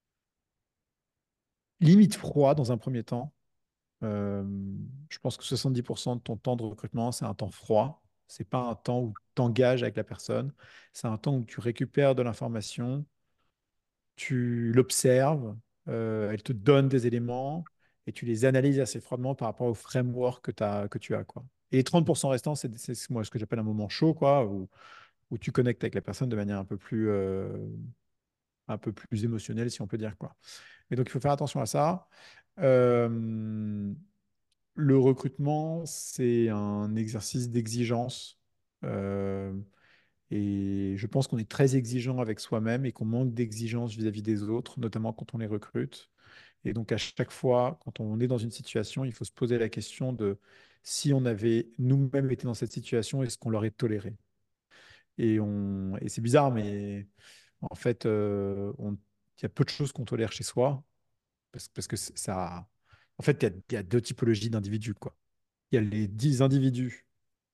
limite froid dans un premier temps. Euh, je pense que 70% de ton temps de recrutement, c'est un temps froid. C'est pas un temps où tu t'engages avec la personne. C'est un temps où tu récupères de l'information, tu l'observes, elle te donne des éléments et tu les analyses assez froidement par rapport au framework que tu as, quoi. Et les 30% restants, c'est moi ce que j'appelle un moment chaud, quoi, où tu connectes avec la personne de manière un peu plus émotionnelle, si on peut dire, quoi. Mais donc, il faut faire attention à ça. Euh, le recrutement, c'est un exercice d'exigence. Euh, et je pense qu'on est très exigeant avec soi-même et qu'on manque d'exigence vis-à-vis des autres, notamment quand on les recrute. Et donc, à chaque fois, quand on est dans une situation, il faut se poser la question de si on avait nous-mêmes été dans cette situation, est-ce qu'on l'aurait toléré? Et c'est bizarre, mais en fait, il y a peu de choses qu'on tolère chez soi parce que ça. En fait, il y a deux typologies d'individus, quoi. Il y a les 10 individus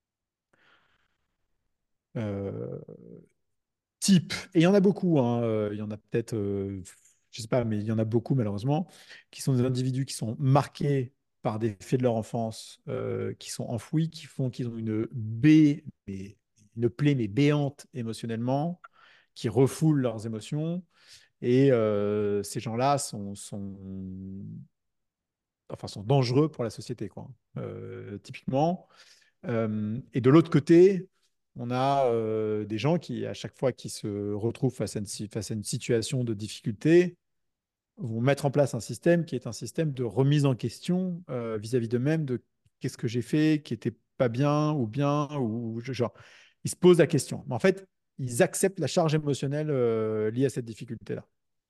euh, type, et il y en a beaucoup, hein, il y en a peut-être, je sais pas, mais il y en a beaucoup malheureusement, qui sont des individus qui sont marqués par des faits de leur enfance, qui sont enfouis, qui font qu'ils ont une plaie mais béante émotionnellement, qui refoulent leurs émotions, et ces gens-là enfin, sont dangereux pour la société, quoi. Typiquement. Et de l'autre côté, on a des gens qui, à chaque fois qu'ils se retrouvent face à une situation de difficulté, vont mettre en place un système qui est un système de remise en question vis-à-vis d'eux-mêmes de qu'est-ce que j'ai fait qui était pas bien ou bien, genre, ils se posent la question. Mais en fait, ils acceptent la charge émotionnelle liée à cette difficulté-là.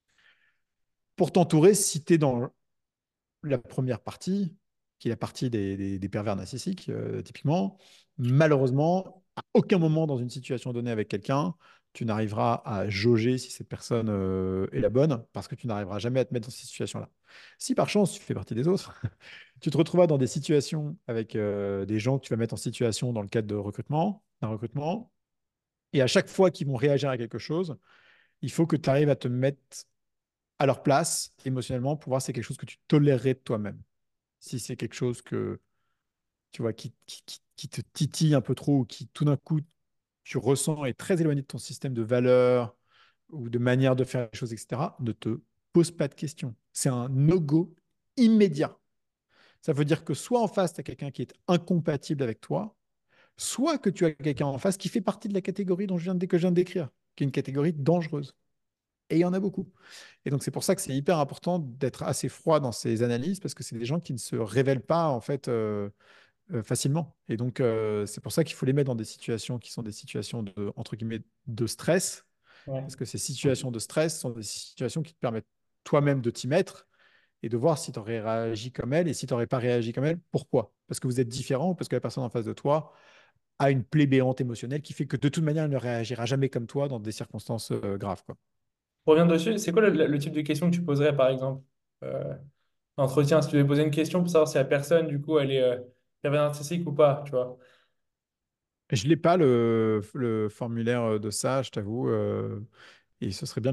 Pour t'entourer, si tu es dans la première partie, qui est la partie des pervers narcissiques, typiquement, malheureusement, à aucun moment dans une situation donnée avec quelqu'un, tu n'arriveras à jauger si cette personne est la bonne, parce que tu n'arriveras jamais à te mettre dans cette situation-là. Si par chance tu fais partie des autres, tu te retrouveras dans des situations avec des gens que tu vas mettre en situation dans le cadre d'un recrutement, et à chaque fois qu'ils vont réagir à quelque chose, il faut que tu arrives à te mettre à leur place émotionnellement pour voir si c'est quelque chose que tu tolérerais de toi-même. Si c'est quelque chose que tu vois qui te titille un peu trop ou qui tout d'un coup tu ressens est très éloigné de ton système de valeurs ou de manière de faire les choses, etc., ne te pose pas de questions. C'est un no-go immédiat. Ça veut dire que soit en face, tu as quelqu'un qui est incompatible avec toi, soit que tu as quelqu'un en face qui fait partie de la catégorie que je viens de décrire, qui est une catégorie dangereuse. Et il y en a beaucoup. Et donc, c'est pour ça que c'est hyper important d'être assez froid dans ces analyses, parce que c'est des gens qui ne se révèlent pas, en fait, facilement. Et donc, c'est pour ça qu'il faut les mettre dans des situations qui sont des situations de, entre guillemets, de stress, Ouais. parce que ces situations de stress sont des situations qui te permettent toi-même de t'y mettre et de voir si tu aurais réagi comme elle et si tu n'aurais pas réagi comme elle, pourquoi? Parce que vous êtes différent ou parce que la personne en face de toi a une plaie béante émotionnelle qui fait que de toute manière, elle ne réagira jamais comme toi dans des circonstances graves, quoi. Pour revenir dessus, c'est quoi le type de question que tu poserais, par exemple, euh, entretien, si tu devais poser une question pour savoir si la personne, du coup, elle est pervers narcissique ou pas, tu vois. Je n'ai pas le formulaire de ça, je t'avoue. Et ce serait bien de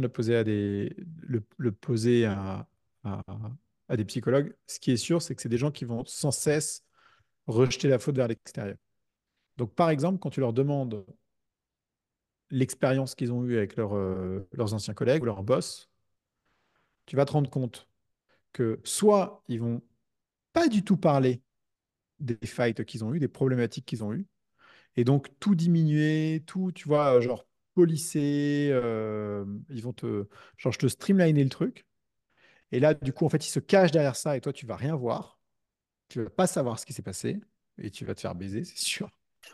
le poser à, à des psychologues. Ce qui est sûr, c'est que c'est des gens qui vont sans cesse rejeter la faute vers l'extérieur. Donc, par exemple, quand tu leur demandes l'expérience qu'ils ont eue avec leurs anciens collègues ou leurs boss, tu vas te rendre compte que soit ils vont pas du tout parler des fights qu'ils ont eu, des problématiques qu'ils ont eues, et donc tout diminuer, tout, tu vois, genre polisser, ils vont te, genre je te streamliner le truc, et là du coup en fait ils se cachent derrière ça, et toi tu vas rien voir, tu vas pas savoir ce qui s'est passé, et tu vas te faire baiser, c'est sûr.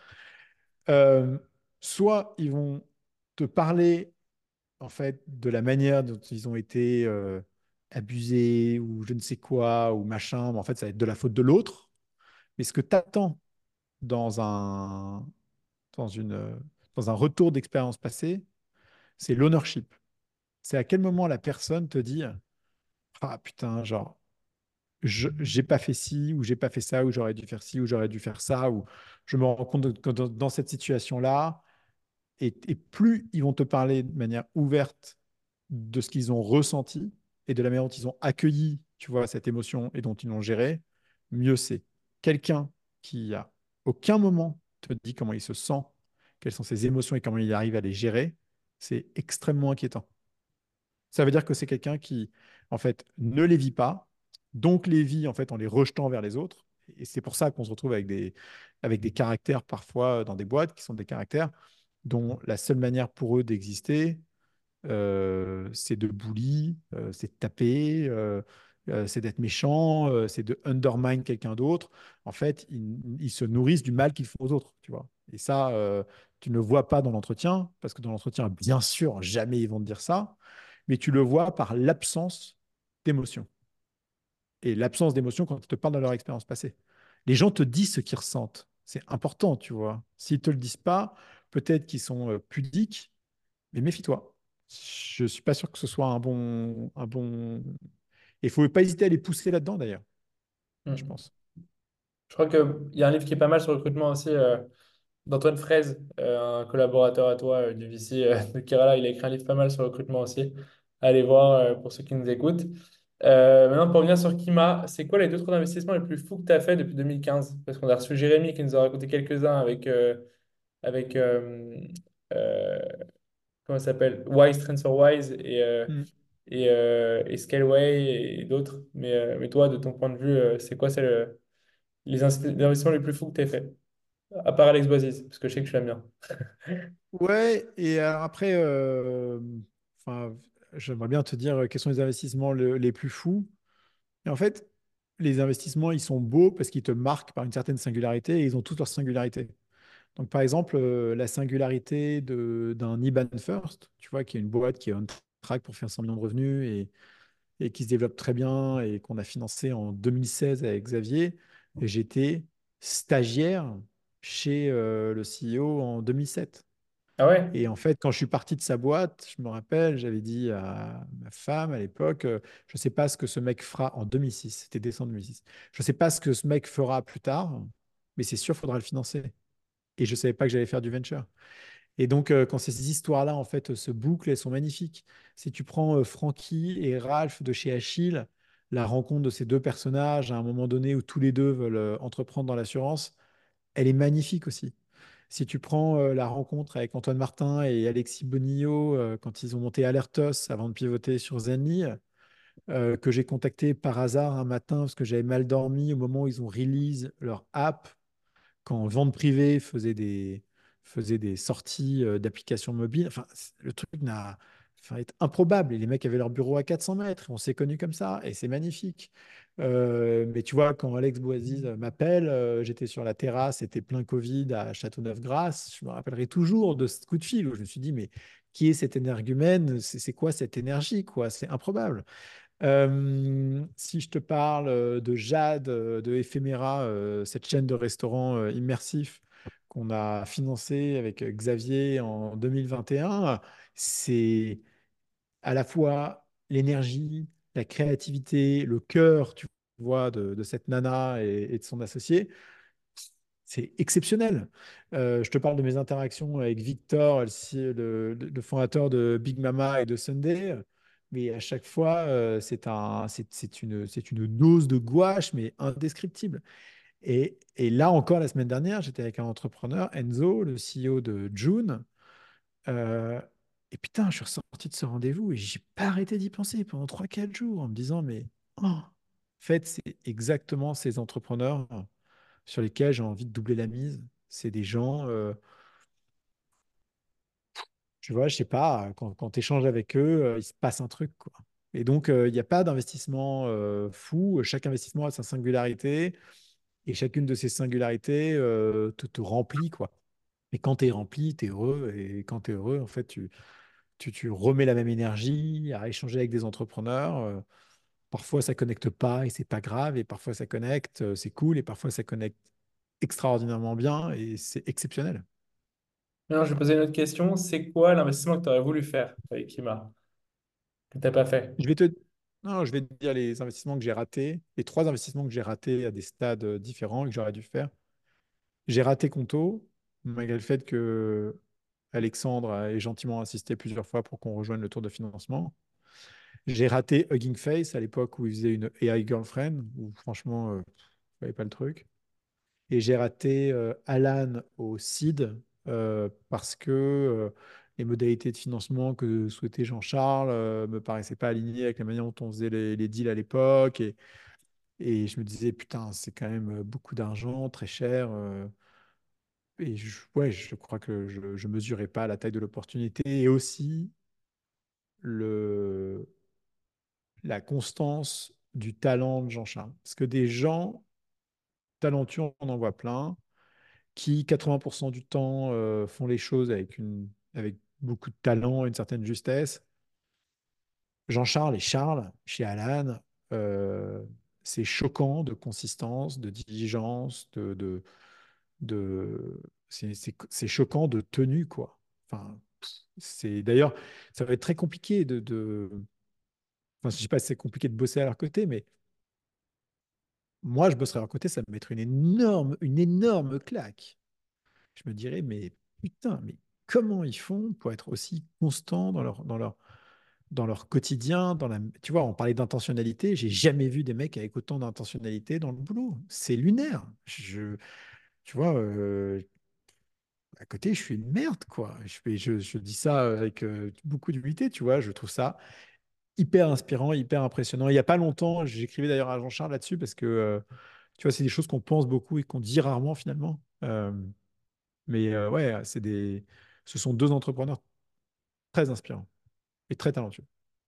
Euh, Soit ils vont te parler en fait de la manière dont ils ont été abusés ou je ne sais quoi ou machin, mais en fait ça va être de la faute de l'autre. Mais ce que tu attends dans un, dans une, dans un retour d'expérience passée, c'est l'ownership. C'est à quel moment la personne te dit, ah putain, genre, j'ai pas fait ci, ou j'ai pas fait ça, ou j'aurais dû faire ci, ou j'aurais dû faire ça, ou je me rends compte que dans cette situation-là, et plus ils vont te parler de manière ouverte de ce qu'ils ont ressenti et de la manière dont ils ont accueilli, tu vois, cette émotion et dont ils l'ont géré, mieux c'est. Quelqu'un qui à aucun moment te dit comment il se sent, quelles sont ses émotions et comment il arrive à les gérer, c'est extrêmement inquiétant. Ça veut dire que c'est quelqu'un qui, en fait, ne les vit pas, donc les vit en fait en les rejetant vers les autres. Et c'est pour ça qu'on se retrouve avec des caractères parfois dans des boîtes qui sont des caractères dont la seule manière pour eux d'exister, c'est de bully, c'est de taper, c'est d'être méchant, c'est de undermine quelqu'un d'autre. En fait, ils se nourrissent du mal qu'ils font aux autres, tu vois. Et ça, tu ne le vois pas dans l'entretien, parce que dans l'entretien, bien sûr, jamais ils vont te dire ça, mais tu le vois par l'absence d'émotion. Et l'absence d'émotion quand ils te parlent de leur expérience passée. Les gens te disent ce qu'ils ressentent. C'est important, tu vois. S'ils ne te le disent pas, peut-être qu'ils sont pudiques, mais méfie-toi. Je suis pas sûr que ce soit un bon. Il faut pas hésiter à les pousser là-dedans d'ailleurs, je Hmm. pense. Je crois qu'il y a un livre qui est pas mal sur le recrutement aussi, d'Antoine Fraise, un collaborateur à toi du VC de Kerala. Il a écrit un livre pas mal sur le recrutement aussi. Allez voir pour ceux qui nous écoutent. Maintenant, pour revenir sur Kima, c'est quoi les deux, trois investissements les plus fous que tu as fait depuis 2015? Parce qu'on a reçu Jérémy qui nous a raconté quelques-uns avec euh, comment ça s'appelle? Wise, TransferWise Hmm. et Scaleway et d'autres. Mais toi, de ton point de vue, c'est quoi les investissements les plus fous que tu as fait? À part Alex Boisis, parce que je sais que tu l'aimes bien. Ouais, et après, enfin, j'aimerais bien te dire quels sont les investissements les plus fous. Et en fait, les investissements, ils sont beaux parce qu'ils te marquent par une certaine singularité et ils ont toutes leur singularité. Donc, par exemple, la singularité d'un IBAN First, tu vois, qui est une boîte qui est on track pour faire 100 millions de revenus et qui se développe très bien et qu'on a financé en 2016 avec Xavier. Et j'étais stagiaire chez le CEO en 2007. Ah ouais? Et en fait, quand je suis parti de sa boîte, je me rappelle, j'avais dit à ma femme à l'époque, je ne sais pas ce que ce mec fera en 2006, c'était décembre 2006. Je ne sais pas ce que ce mec fera plus tard, mais c'est sûr, il faudra le financer. Et je ne savais pas que j'allais faire du venture. Et donc, quand ces histoires-là, en fait, se bouclent, elles sont magnifiques. Si tu prends Frankie et Ralph de chez Achille, la rencontre de ces deux personnages à un moment donné où tous les deux veulent entreprendre dans l'assurance, elle est magnifique aussi. Si tu prends la rencontre avec Antoine Martin et Alexis Bonillo quand ils ont monté Alertos avant de pivoter sur Zenly, que j'ai contacté par hasard un matin parce que j'avais mal dormi au moment où ils ont release leur app quand Vente Privée faisait des sorties d'applications mobiles. Enfin, le truc n'a, enfin, est improbable. Et les mecs avaient leur bureau à 400 mètres. On s'est connus comme ça et c'est magnifique. Mais tu vois, quand Alex Boisiz m'appelle, j'étais sur la terrasse, c'était plein Covid à Châteauneuf-Grasse. Je me rappellerai toujours de ce coup de fil où je me suis dit, mais qui est cet énergumène? C'est quoi cette énergie, quoi? C'est improbable. Si je te parle de Jade, de Ephémera, cette chaîne de restaurants immersifs qu'on a financé avec Xavier en 2021, c'est à la fois l'énergie, la créativité, le cœur, tu vois, de cette nana et de son associé. C'est exceptionnel. Je te parle de mes interactions avec Victor, le fondateur de Big Mama et de Sunday. Mais à chaque fois, c'est une dose de gouache, mais indescriptible. Et là encore, la semaine dernière, j'étais avec un entrepreneur, Enzo, le CEO de June. Euh, Et putain, je suis ressorti de ce rendez-vous et j'ai pas arrêté d'y penser pendant 3 4 jours en me disant, mais en fait, c'est exactement ces entrepreneurs sur lesquels j'ai envie de doubler la mise. C'est des gens, tu vois, je sais pas, quand tu échanges avec eux, il se passe un truc, quoi. Et donc, il n'y a pas d'investissement fou. Chaque investissement a sa singularité et chacune de ces singularités te remplit, quoi. Et quand tu es rempli, tu es heureux. Et quand tu es heureux, en fait, tu remets la même énergie à échanger avec des entrepreneurs. Parfois, ça connecte pas et c'est pas grave. Et parfois, ça connecte, c'est cool. Et parfois, ça connecte extraordinairement bien et c'est exceptionnel. Maintenant, je vais poser une autre question. C'est quoi l'investissement que tu aurais voulu faire avec Kima, que tu n'as pas fait? Je vais te, non, je vais te dire les investissements que j'ai ratés, les 3 investissements que j'ai ratés à des stades différents et que j'aurais dû faire. J'ai raté Conto, malgré le fait que Alexandre ait gentiment insisté plusieurs fois pour qu'on rejoigne le tour de financement. J'ai raté Hugging Face à l'époque où il faisait une AI Girlfriend, où franchement, je ne pas le truc. Et j'ai raté Alan au seed parce que les modalités de financement que souhaitait Jean-Charles me paraissaient pas alignées avec la manière dont on faisait les deals à l'époque. Et je me disais, putain, c'est quand même beaucoup d'argent, très cher. Et ouais, je crois que je ne mesurais pas la taille de l'opportunité et aussi le, la constance du talent de Jean-Charles. Parce que des gens talentueux, on en voit plein, qui 80% du temps font les choses avec beaucoup de talent, une certaine justesse. Jean-Charles et Charles, chez Alan, euh, c'est choquant de consistance, de diligence, c'est choquant de tenue, quoi. Enfin, c'est d'ailleurs, ça va être très compliqué enfin, je sais pas si c'est compliqué de bosser à leur côté, mais moi, je bosserais à leur côté, ça me mettrait une énorme claque. Je me dirais, mais putain, mais comment ils font pour être aussi constants dans leur quotidien, tu vois, on parlait d'intentionnalité, j'ai jamais vu des mecs avec autant d'intentionnalité dans le boulot. C'est lunaire. Tu vois, à côté, je suis une merde, quoi. Je dis ça avec beaucoup d'humilité, tu vois. Je trouve ça hyper inspirant, hyper impressionnant. Il n'y a pas longtemps, j'écrivais d'ailleurs à Jean-Charles là-dessus parce que, tu vois, c'est des choses qu'on pense beaucoup et qu'on dit rarement finalement. Mais ouais, ce sont 2 entrepreneurs très inspirants et très talentueux.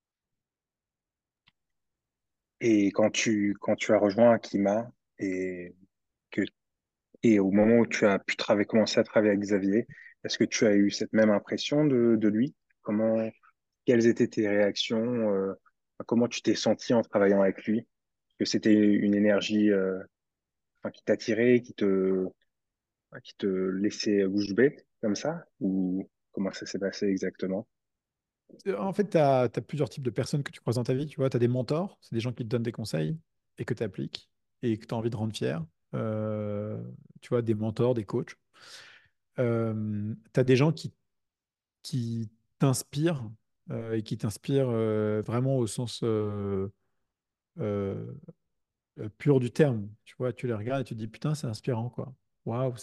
Et quand tu as rejoint Akima et que et au moment où tu as pu commencer à travailler avec Xavier, est-ce que tu as eu cette même impression de lui? Quelles étaient tes réactions? Comment tu t'es senti en travaillant avec lui? Est-ce que c'était une énergie enfin, qui t'attirait, qui te laissait bouche bée comme ça? Ou comment ça s'est passé exactement? En fait, tu as plusieurs types de personnes que tu croises dans ta vie. Tu vois, tu as des mentors, c'est des gens qui te donnent des conseils et que tu appliques et que tu as envie de rendre fier. Euh, Tu vois, des mentors, des coachs. Tu as des gens qui t'inspirent et qui t'inspirent vraiment au sens euh, pur du terme. Tu vois, tu les regardes et tu te dis, putain, c'est inspirant, quoi. Waouh,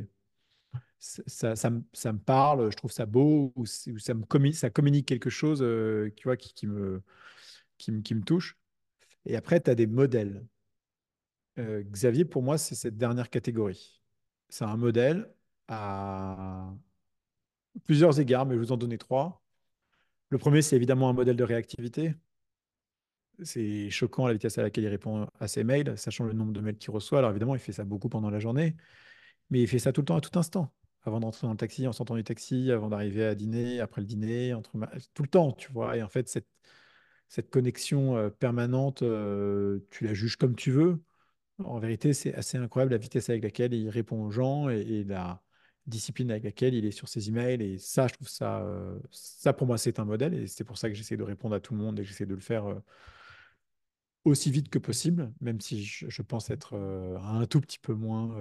ça me parle, je trouve ça beau, ou ça communique quelque chose tu vois, qui me touche. Et après, tu as des modèles. Xavier, pour moi, c'est cette dernière catégorie. C'est un modèle à plusieurs égards, mais je vais vous en donner 3. Le premier, c'est évidemment un modèle de réactivité. C'est choquant la vitesse à laquelle il répond à ses mails, sachant le nombre de mails qu'il reçoit. Alors évidemment, il fait ça beaucoup pendant la journée, mais il fait ça tout le temps, à tout instant. Avant d'entrer dans le taxi, en sortant du taxi, avant d'arriver à dîner, après le dîner, tout le temps, tu vois. Et en fait, cette connexion permanente, tu la juges comme tu veux. En vérité, c'est assez incroyable la vitesse avec laquelle il répond aux gens et la discipline avec laquelle il est sur ses emails. Et ça, je trouve ça pour moi, c'est un modèle. Et c'est pour ça que j'essaie de répondre à tout le monde et que j'essaie de le faire aussi vite que possible, même si je pense être un tout petit peu moins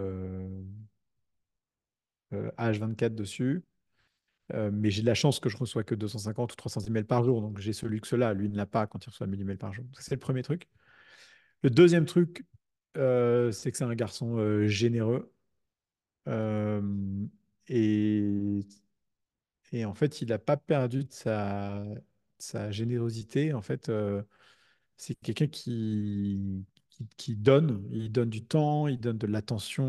H24 dessus. Mais j'ai de la chance que je reçois que 250 ou 300 emails par jour. Donc j'ai ce luxe-là. Lui ne l'a pas quand il reçoit 1000 emails par jour. Ça, c'est le premier truc. Le deuxième truc, c'est que c'est un garçon généreux. Euh, et, Et en fait, il n'a pas perdu de sa générosité. En fait, c'est quelqu'un qui donne. Il donne du temps, il donne de l'attention,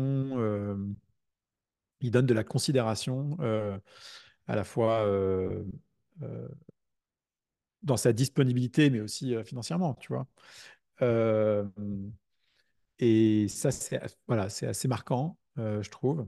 il donne de la considération, à la fois euh, dans sa disponibilité, mais aussi financièrement, tu vois. Euh, et ça, voilà, c'est assez marquant, je trouve.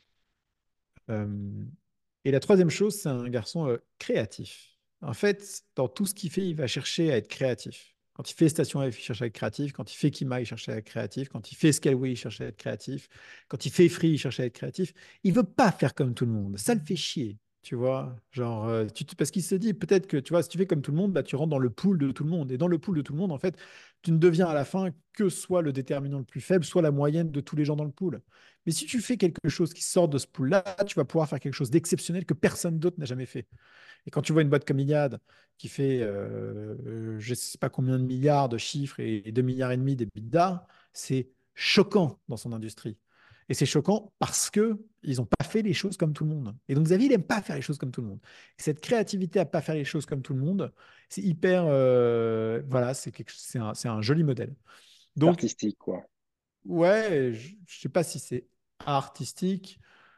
Euh, et la troisième chose, c'est un garçon créatif. En fait, dans tout ce qu'il fait, il va chercher à être créatif. Quand il fait Station F, il cherche à être créatif. Quand il fait Kima, il cherche à être créatif. Quand il fait Scaleway, il cherche à être créatif. Quand il fait Free, il cherche à être créatif. Il veut pas faire comme tout le monde. Ça le fait chier. Tu vois, genre, parce qu'il se dit peut-être que tu vois, si tu fais comme tout le monde, bah, tu rentres dans le pool de tout le monde. Et dans le pool de tout le monde, en fait, tu ne deviens à la fin que soit le déterminant le plus faible, soit la moyenne de tous les gens dans le pool. Mais si tu fais quelque chose qui sort de ce pool-là, tu vas pouvoir faire quelque chose d'exceptionnel que personne d'autre n'a jamais fait. Et quand tu vois une boîte comme Iliad qui fait je ne sais pas combien de milliards de chiffres et 2 milliards et demi d'EBITDA, c'est choquant dans son industrie. Et c'est choquant parce que ils n'ont pas fait les choses comme tout le monde. Et donc Xavier, il n'aime pas faire les choses comme tout le monde. Et cette créativité à pas faire les choses comme tout le monde, c'est hyper, voilà, c'est un joli modèle. C'est Donc, artistique, quoi. ouais, je ne sais pas si c'est artistique,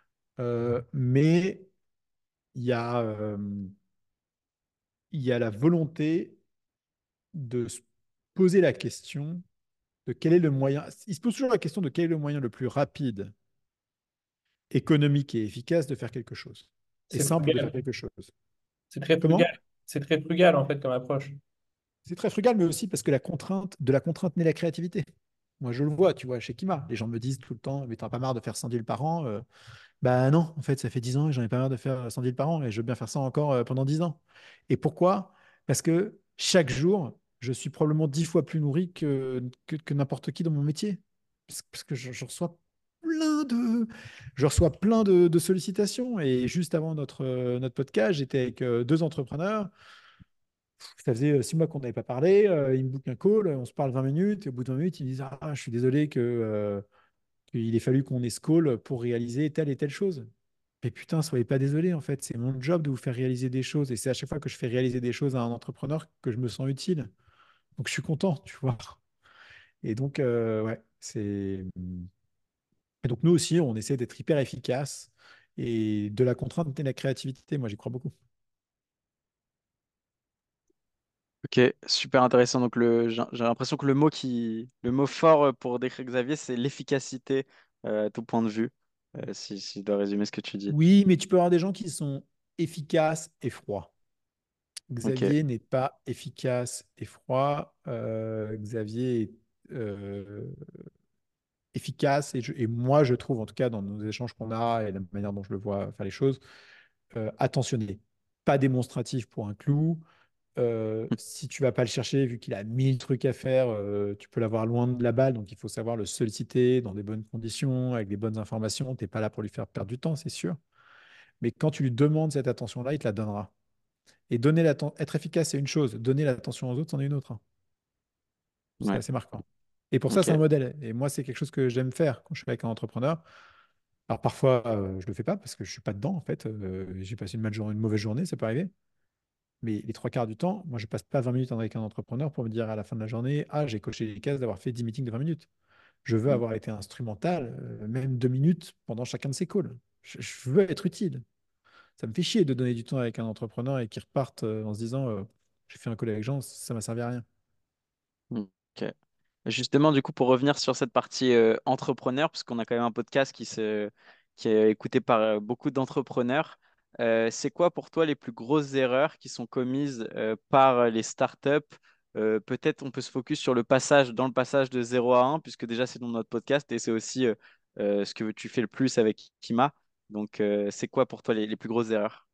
mais il y a, euh, il y a la volonté de se poser la question de quel est le moyen. Il se pose toujours la question de quel est le moyen le plus rapide, économique et efficace de faire quelque chose. Et C'est simple de faire frugal. quelque chose. C'est très Comment? frugal. C'est très frugal, en fait, comme approche. C'est très frugal, mais aussi parce que de la contrainte naît la créativité. Moi, je le vois, tu vois, chez Kima. Les gens me disent tout le temps, mais t'en as pas marre de faire 100 deals par an? Bah non, en fait, ça fait 10 ans et j'en ai pas marre de faire 100 deals par an et je veux bien faire ça encore pendant 10 ans. Et pourquoi? Parce que chaque jour, je suis probablement 10 fois plus nourri que n'importe qui dans mon métier. Parce que je reçois plein de sollicitations. Et juste avant notre podcast, j'étais avec deux entrepreneurs. Ça faisait 6 mois qu'on n'avait pas parlé. Ils me bookent un call, on se parle 20 minutes. Et au bout de 20 minutes, ils me disent, ah, je suis désolé qu'il ait fallu qu'on ait ce call pour réaliser telle et telle chose. Mais putain, soyez pas désolé, en fait, c'est mon job de vous faire réaliser des choses. Et c'est à chaque fois que je fais réaliser des choses à un entrepreneur que je me sens utile. Donc je suis content, tu vois. Et donc, ouais, c'est. Et donc nous aussi, on essaie d'être hyper efficace et de la contrainte et de la créativité. Moi, j'y crois beaucoup. Ok, super intéressant. Donc j'ai l'impression que le mot fort pour décrire Xavier, c'est l'efficacité, à tout point de vue. Si je dois résumer ce que tu dis. Oui, mais tu peux avoir des gens qui sont efficaces et froids. Ok, Xavier n'est pas efficace et froid. Xavier est efficace et moi, je trouve, en tout cas, dans nos échanges qu'on a et la manière dont je le vois faire les choses, attentionné. Pas démonstratif pour un clou. Si tu vas pas le chercher, vu qu'il a 1000 trucs à faire, tu peux l'avoir loin de la balle. Donc, il faut savoir le solliciter dans des bonnes conditions, avec des bonnes informations. Tu n'es pas là pour lui faire perdre du temps, c'est sûr. Mais quand tu lui demandes cette attention-là, il te la donnera. Et être efficace, c'est une chose. Donner l'attention aux autres, c'en est une autre, hein. C'est ouais, assez marquant. Et pour ça, c'est un ok. modèle. Et moi, c'est quelque chose que j'aime faire quand je suis avec un entrepreneur. Alors parfois, je le fais pas parce que je suis pas dedans, en fait. J'ai passé une mauvaise journée, ça peut arriver. Mais les trois quarts du temps, moi, je passe pas 20 minutes avec un entrepreneur pour me dire à la fin de la journée, ah, j'ai coché les cases d'avoir fait 10 meetings de 20 minutes. Je veux Mm. avoir été instrumental, même 2 minutes pendant chacun de ces calls. Je veux être utile. Ça me fait chier de donner du temps avec un entrepreneur et qu'il reparte en se disant, j'ai fait un call avec Jean, ça m'a servi à rien. Ok. Justement, du coup, pour revenir sur cette partie entrepreneur, parce qu'on a quand même un podcast qui est écouté par beaucoup d'entrepreneurs, c'est quoi pour toi les plus grosses erreurs qui sont commises par les startups? Peut-être on peut se focus sur dans le passage de 0 à 1, puisque déjà c'est dans notre podcast et c'est aussi ce que tu fais le plus avec Kima. Donc, c'est quoi pour toi les plus grosses erreurs?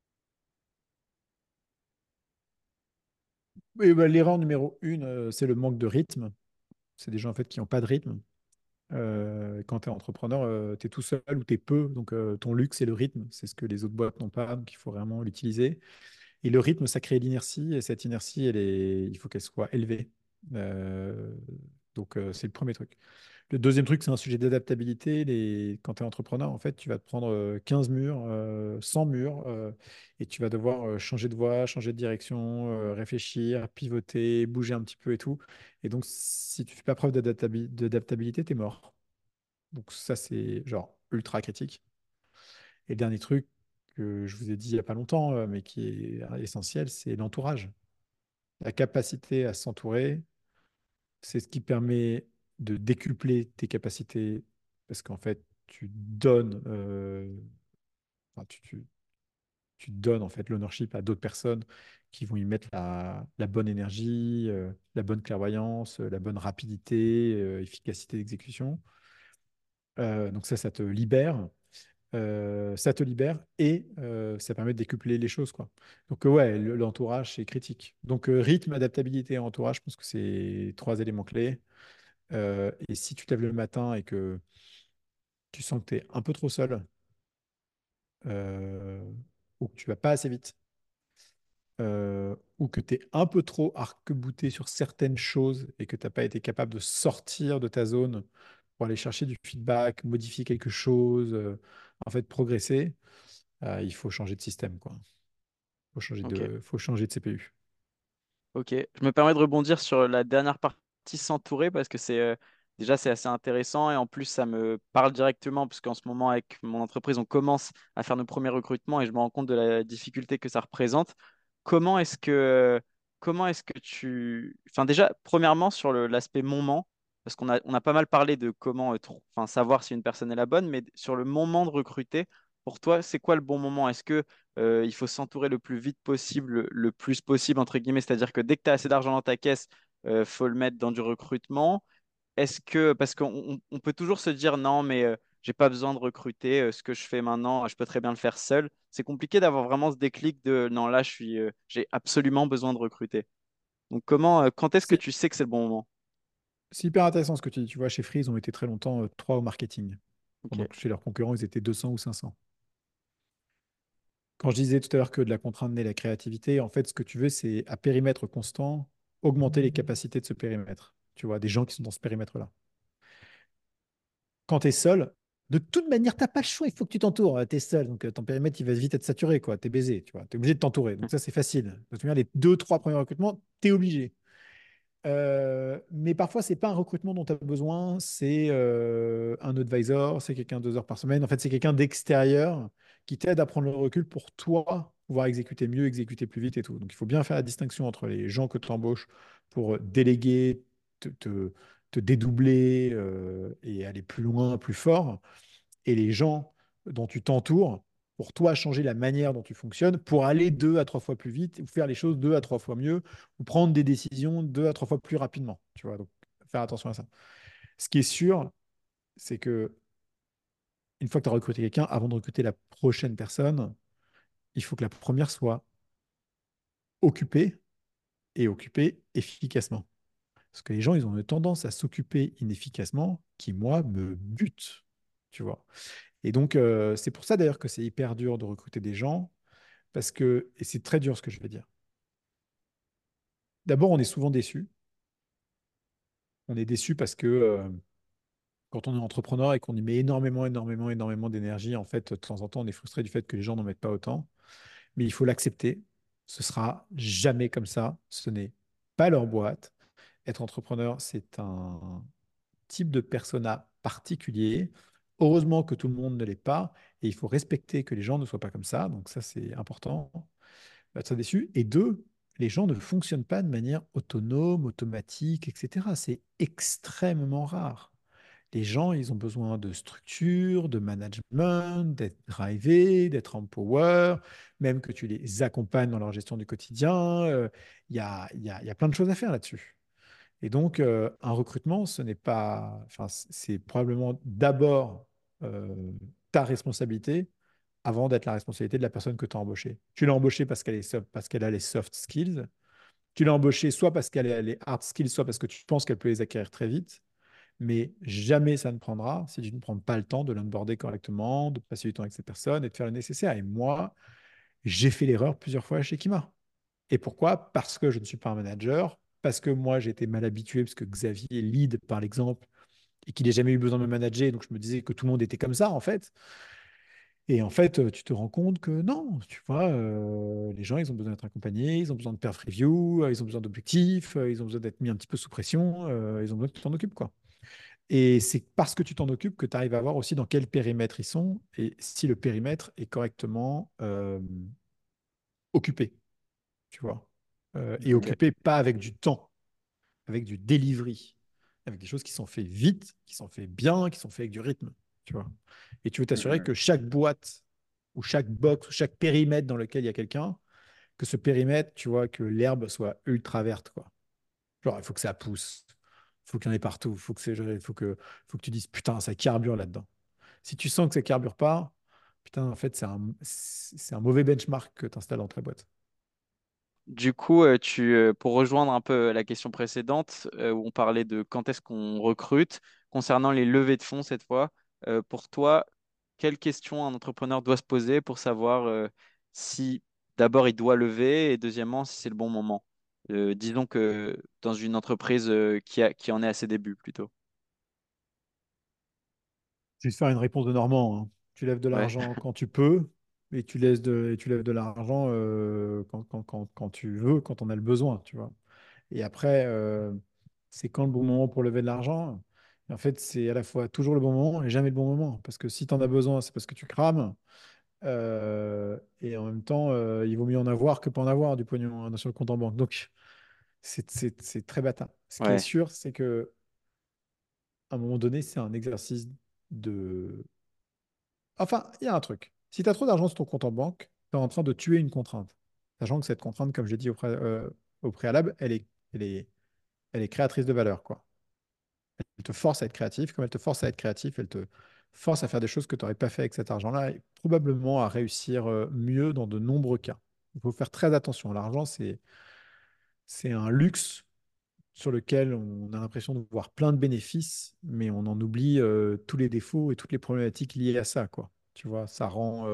Et ben, l'erreur numéro une, c'est le manque de rythme. C'est des gens en fait qui n'ont pas de rythme. Quand tu es entrepreneur, tu es tout seul ou tu es peu. Donc, ton luxe, c'est le rythme. C'est ce que les autres boîtes n'ont pas. Donc, il faut vraiment l'utiliser. Et le rythme, ça crée l'inertie. Et cette inertie, il faut qu'elle soit élevée. Euh, donc, c'est le premier truc. Le deuxième truc, c'est un sujet d'adaptabilité. Quand tu es entrepreneur, en fait, tu vas te prendre 15 murs, 100 murs, et tu vas devoir changer de voie, changer de direction, réfléchir, pivoter, bouger un petit peu et tout. Et donc, si tu fais pas preuve d'adaptabilité, tu es mort. Donc ça, c'est genre ultra critique. Et le dernier truc que je vous ai dit il n'y a pas longtemps, mais qui est essentiel, c'est l'entourage. La capacité à s'entourer, c'est ce qui permet de décupler tes capacités parce qu'en fait, tu donnes, enfin, tu donnes en fait l'ownership à d'autres personnes qui vont y mettre la bonne énergie, la bonne clairvoyance, la bonne rapidité, efficacité d'exécution. Donc ça te libère. Ça te libère et ça permet de décupler les choses, quoi. Donc ouais, l'entourage, c'est critique. Donc rythme, adaptabilité et entourage, je pense que c'est trois éléments clés. Et si tu te lèves le matin et que tu sens que tu es un peu trop seul euh, ou que tu vas pas assez vite ou que tu es un peu trop arc-bouté sur certaines choses et que tu n'as pas été capable de sortir de ta zone pour aller chercher du feedback, modifier quelque chose, en fait progresser, il faut changer de système, quoi. Ok. Faut changer de CPU. Ok, je me permets de rebondir sur la dernière partie s'entourer parce que déjà c'est assez intéressant et en plus ça me parle directement parce qu'en ce moment avec mon entreprise on commence à faire nos premiers recrutements et je me rends compte de la difficulté que ça représente. Comment est-ce que comment est-ce que enfin déjà premièrement sur l'aspect moment parce qu'on a pas mal parlé de comment enfin, savoir si une personne est la bonne mais sur le moment de recruter pour toi c'est quoi le bon moment? Est-ce que il faut s'entourer le plus vite possible, le plus possible, entre guillemets. C'est-à-dire que dès que tu as assez d'argent dans ta caisse, faut le mettre dans du recrutement. Parce qu'on peut toujours se dire non, mais j'ai pas besoin de recruter, ce que je fais maintenant, je peux très bien le faire seul. C'est compliqué d'avoir vraiment ce déclic de non, là, j'ai absolument besoin de recruter. Donc, quand est-ce que C'est tu sais que c'est le bon moment? c'est hyper intéressant ce que tu dis. Tu vois, chez Free, ils ont été très longtemps trois au marketing, Ok, pendant que chez leurs concurrents, ils étaient 200 ou 500. Quand je disais tout à l'heure que de la contrainte naît la créativité, en fait, ce que tu veux, c'est à périmètre constant, augmenter les capacités de ce périmètre. Tu vois, des gens qui sont dans ce périmètre-là. Quand tu es seul, de toute manière, tu n'as pas le choix, il faut que tu t'entoures. Tu es seul, donc ton périmètre, il va vite être saturé, quoi. Tu es baisé, tu vois. Tu es obligé de t'entourer. Donc ça, c'est facile. De toute manière, les deux, trois premiers recrutements, tu es obligé. Mais parfois, c'est pas un recrutement dont tu as besoin, c'est un advisor, c'est quelqu'un 2 heures par semaine. En fait, c'est quelqu'un d'extérieur qui t'aide à prendre le recul pour toi pouvoir exécuter mieux, exécuter plus vite et tout. Donc, il faut bien faire la distinction entre les gens que tu embauches pour déléguer, te, te- te dédoubler et aller plus loin, plus fort, et les gens dont tu t'entoures pour toi changer la manière dont tu fonctionnes, pour aller 2 à 3 fois plus vite, ou faire les choses 2 à 3 fois mieux, ou prendre des décisions 2 à 3 fois plus rapidement. Tu vois, donc faire attention à ça. Ce qui est sûr, c'est que une fois que tu as recruté quelqu'un, avant de recruter la prochaine personne, il faut que la première soit occupée et occupée efficacement. Parce que les gens, ils ont une tendance à s'occuper inefficacement qui, moi, me bute. Tu vois. Et donc, c'est pour ça d'ailleurs que c'est hyper dur de recruter des gens. Parce que, et c'est très dur ce que je vais dire. D'abord, on est souvent déçu. On est déçu parce que quand on est entrepreneur et qu'on y met énormément, énormément, énormément d'énergie, en fait, de temps en temps, on est frustré du fait que les gens n'en mettent pas autant. Mais il faut l'accepter. Ce sera jamais comme ça. Ce n'est pas leur boîte. Être entrepreneur, c'est un type de persona particulier. Heureusement que tout le monde ne l'est pas. Et il faut respecter que les gens ne soient pas comme ça. Donc ça, c'est important. Être déçu. Et deux, les gens ne fonctionnent pas de manière autonome, automatique, etc. C'est extrêmement rare. Les gens, ils ont besoin de structure, de management, d'être drivés, d'être empower, même que tu les accompagnes dans leur gestion du quotidien. Il y a plein de choses à faire là-dessus. Et donc, un recrutement, ce n'est pas, enfin, c'est probablement d'abord ta responsabilité avant d'être la responsabilité de la personne que tu as embauchée. Tu l'as embauchée parce qu'elle a les soft skills. Tu l'as embauchée soit parce qu'elle a les hard skills, soit parce que tu penses qu'elle peut les acquérir très vite. Mais jamais ça ne prendra si tu ne prends pas le temps de l'onboarder correctement, de passer du temps avec cette personne et de faire le nécessaire. Et moi, j'ai fait l'erreur plusieurs fois chez Kima. Et pourquoi? Parce que je ne suis pas un manager, parce que moi, j'ai été mal habitué, parce que Xavier lead, par l'exemple, et qu'il n'ait jamais eu besoin de me manager. Donc, je me disais que tout le monde était comme ça, en fait. Et en fait, tu te rends compte que non, tu vois, les gens, ils ont besoin d'être accompagnés, ils ont besoin de perf review, ils ont besoin d'objectifs, ils ont besoin d'être mis un petit peu sous pression, ils ont besoin que tu t'en occupes, quoi. Et c'est parce que tu t'en occupes que tu arrives à voir aussi dans quel périmètre ils sont et si le périmètre est correctement occupé, tu vois. Et Mhm. Ok. occupé pas avec du temps, avec du delivery, avec des choses qui sont faites vite, qui sont faites bien, qui sont faites avec du rythme, tu vois. Et tu veux t'assurer Mhm. que chaque boîte ou chaque box ou chaque périmètre dans lequel il y a quelqu'un, que ce périmètre, tu vois, que l'herbe soit ultra verte, quoi. Genre, il faut que ça pousse, il faut qu'il y en ait partout, il faut que tu dises, putain, ça carbure là-dedans. Si tu sens que ça carbure pas, putain, en fait, c'est un mauvais benchmark que tu installes dans ta boîte. Du coup, pour rejoindre un peu la question précédente, où on parlait de quand est-ce qu'on recrute, concernant les levées de fonds cette fois, pour toi, quelle question un entrepreneur doit se poser pour savoir si d'abord il doit lever et deuxièmement si c'est le bon moment? Disons que dans une entreprise qui en est à ses débuts plutôt. Je vais te faire une réponse de Normand, hein. Tu lèves de Ouais, l'argent quand tu peux et tu lèves de l'argent quand tu veux, quand on a le besoin, tu vois. Et après, c'est quand le bon moment pour lever de l'argent? En fait, c'est à la fois toujours le bon moment et jamais le bon moment. Parce que si tu en as besoin, c'est parce que tu crames. Et en même temps, il vaut mieux en avoir que pas en avoir du pognon, hein, sur le compte en banque. Donc, c'est très bâtard. Ce qui est ouais, sûr, c'est que à un moment donné, c'est un exercice de. Enfin, il y a un truc. Si tu as trop d'argent sur ton compte en banque, tu es en train de tuer une contrainte. Sachant que cette contrainte, comme j'ai dit au préalable, elle est créatrice de valeur, quoi. Elle te force à être créatif. Comme elle te force à être créatif, elle te force à faire des choses que tu n'aurais pas fait avec cet argent-là et probablement à réussir mieux dans de nombreux cas. Il faut faire très attention. L'argent, c'est un luxe sur lequel on a l'impression de voir plein de bénéfices, mais on en oublie tous les défauts et toutes les problématiques liées à ça, quoi. Tu vois, ça rend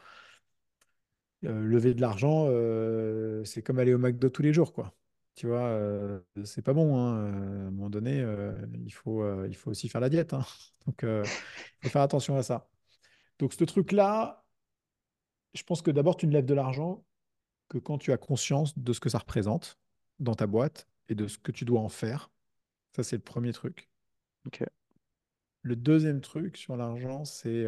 lever de l'argent, c'est comme aller au McDo tous les jours, quoi. Tu vois, c'est pas bon, hein. À un moment donné, il faut aussi faire la diète, hein. Donc, il faut faire attention à ça. Donc, ce truc-là, je pense que d'abord, tu ne lèves de l'argent que quand tu as conscience de ce que ça représente dans ta boîte et de ce que tu dois en faire. Ça, c'est le premier truc. ok, Le deuxième truc sur l'argent,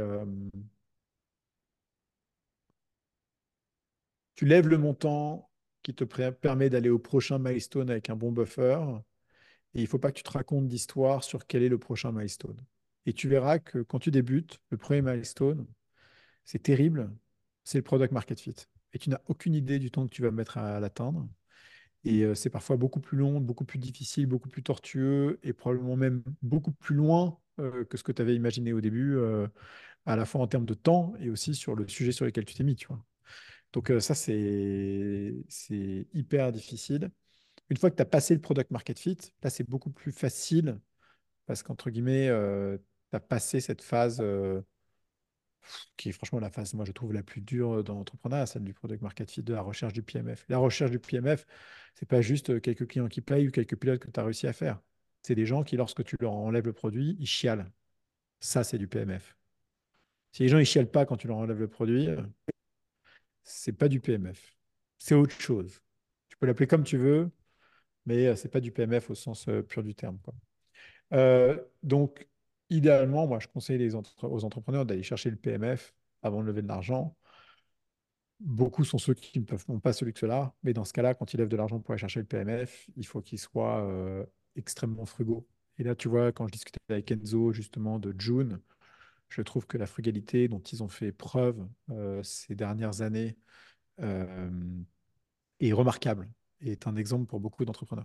tu lèves le montant qui te permet d'aller au prochain milestone avec un bon buffer. Et il ne faut pas que tu te racontes d'histoire sur quel est le prochain milestone. Et tu verras que quand tu débutes, le premier milestone, c'est terrible, c'est le product market fit. Et tu n'as aucune idée du temps que tu vas mettre à l'atteindre. Et c'est parfois beaucoup plus long, beaucoup plus difficile, beaucoup plus tortueux et probablement même beaucoup plus loin que ce que tu avais imaginé au début, à la fois en termes de temps et aussi sur le sujet sur lequel tu t'es mis, tu vois. Donc ça, c'est hyper difficile. Une fois que tu as passé le product market fit, là, c'est beaucoup plus facile parce qu'entre guillemets, tu as passé cette phase qui est franchement la phase, moi, je trouve la plus dure dans l'entrepreneuriat, celle du product market fit, de la recherche du PMF. La recherche du PMF, c'est pas juste quelques clients qui payent ou quelques pilotes que tu as réussi à faire. C'est des gens qui, lorsque tu leur enlèves le produit, ils chialent. Ça, c'est du PMF. Si les gens ils chialent pas quand tu leur enlèves le produit, c'est pas du PMF. C'est autre chose. Tu peux l'appeler comme tu veux, mais c'est pas du PMF au sens pur du terme, quoi. Donc, idéalement, moi, je conseille aux entrepreneurs d'aller chercher le PMF avant de lever de l'argent. Beaucoup sont ceux qui ne peuvent pas ce luxe-là, mais dans ce cas-là, quand ils lèvent de l'argent pour aller chercher le PMF, il faut qu'ils soient extrêmement frugaux. Et là, tu vois, quand je discutais avec Enzo, justement, de June, je trouve que la frugalité dont ils ont fait preuve ces dernières années euh, est remarquable et est un exemple pour beaucoup d'entrepreneurs.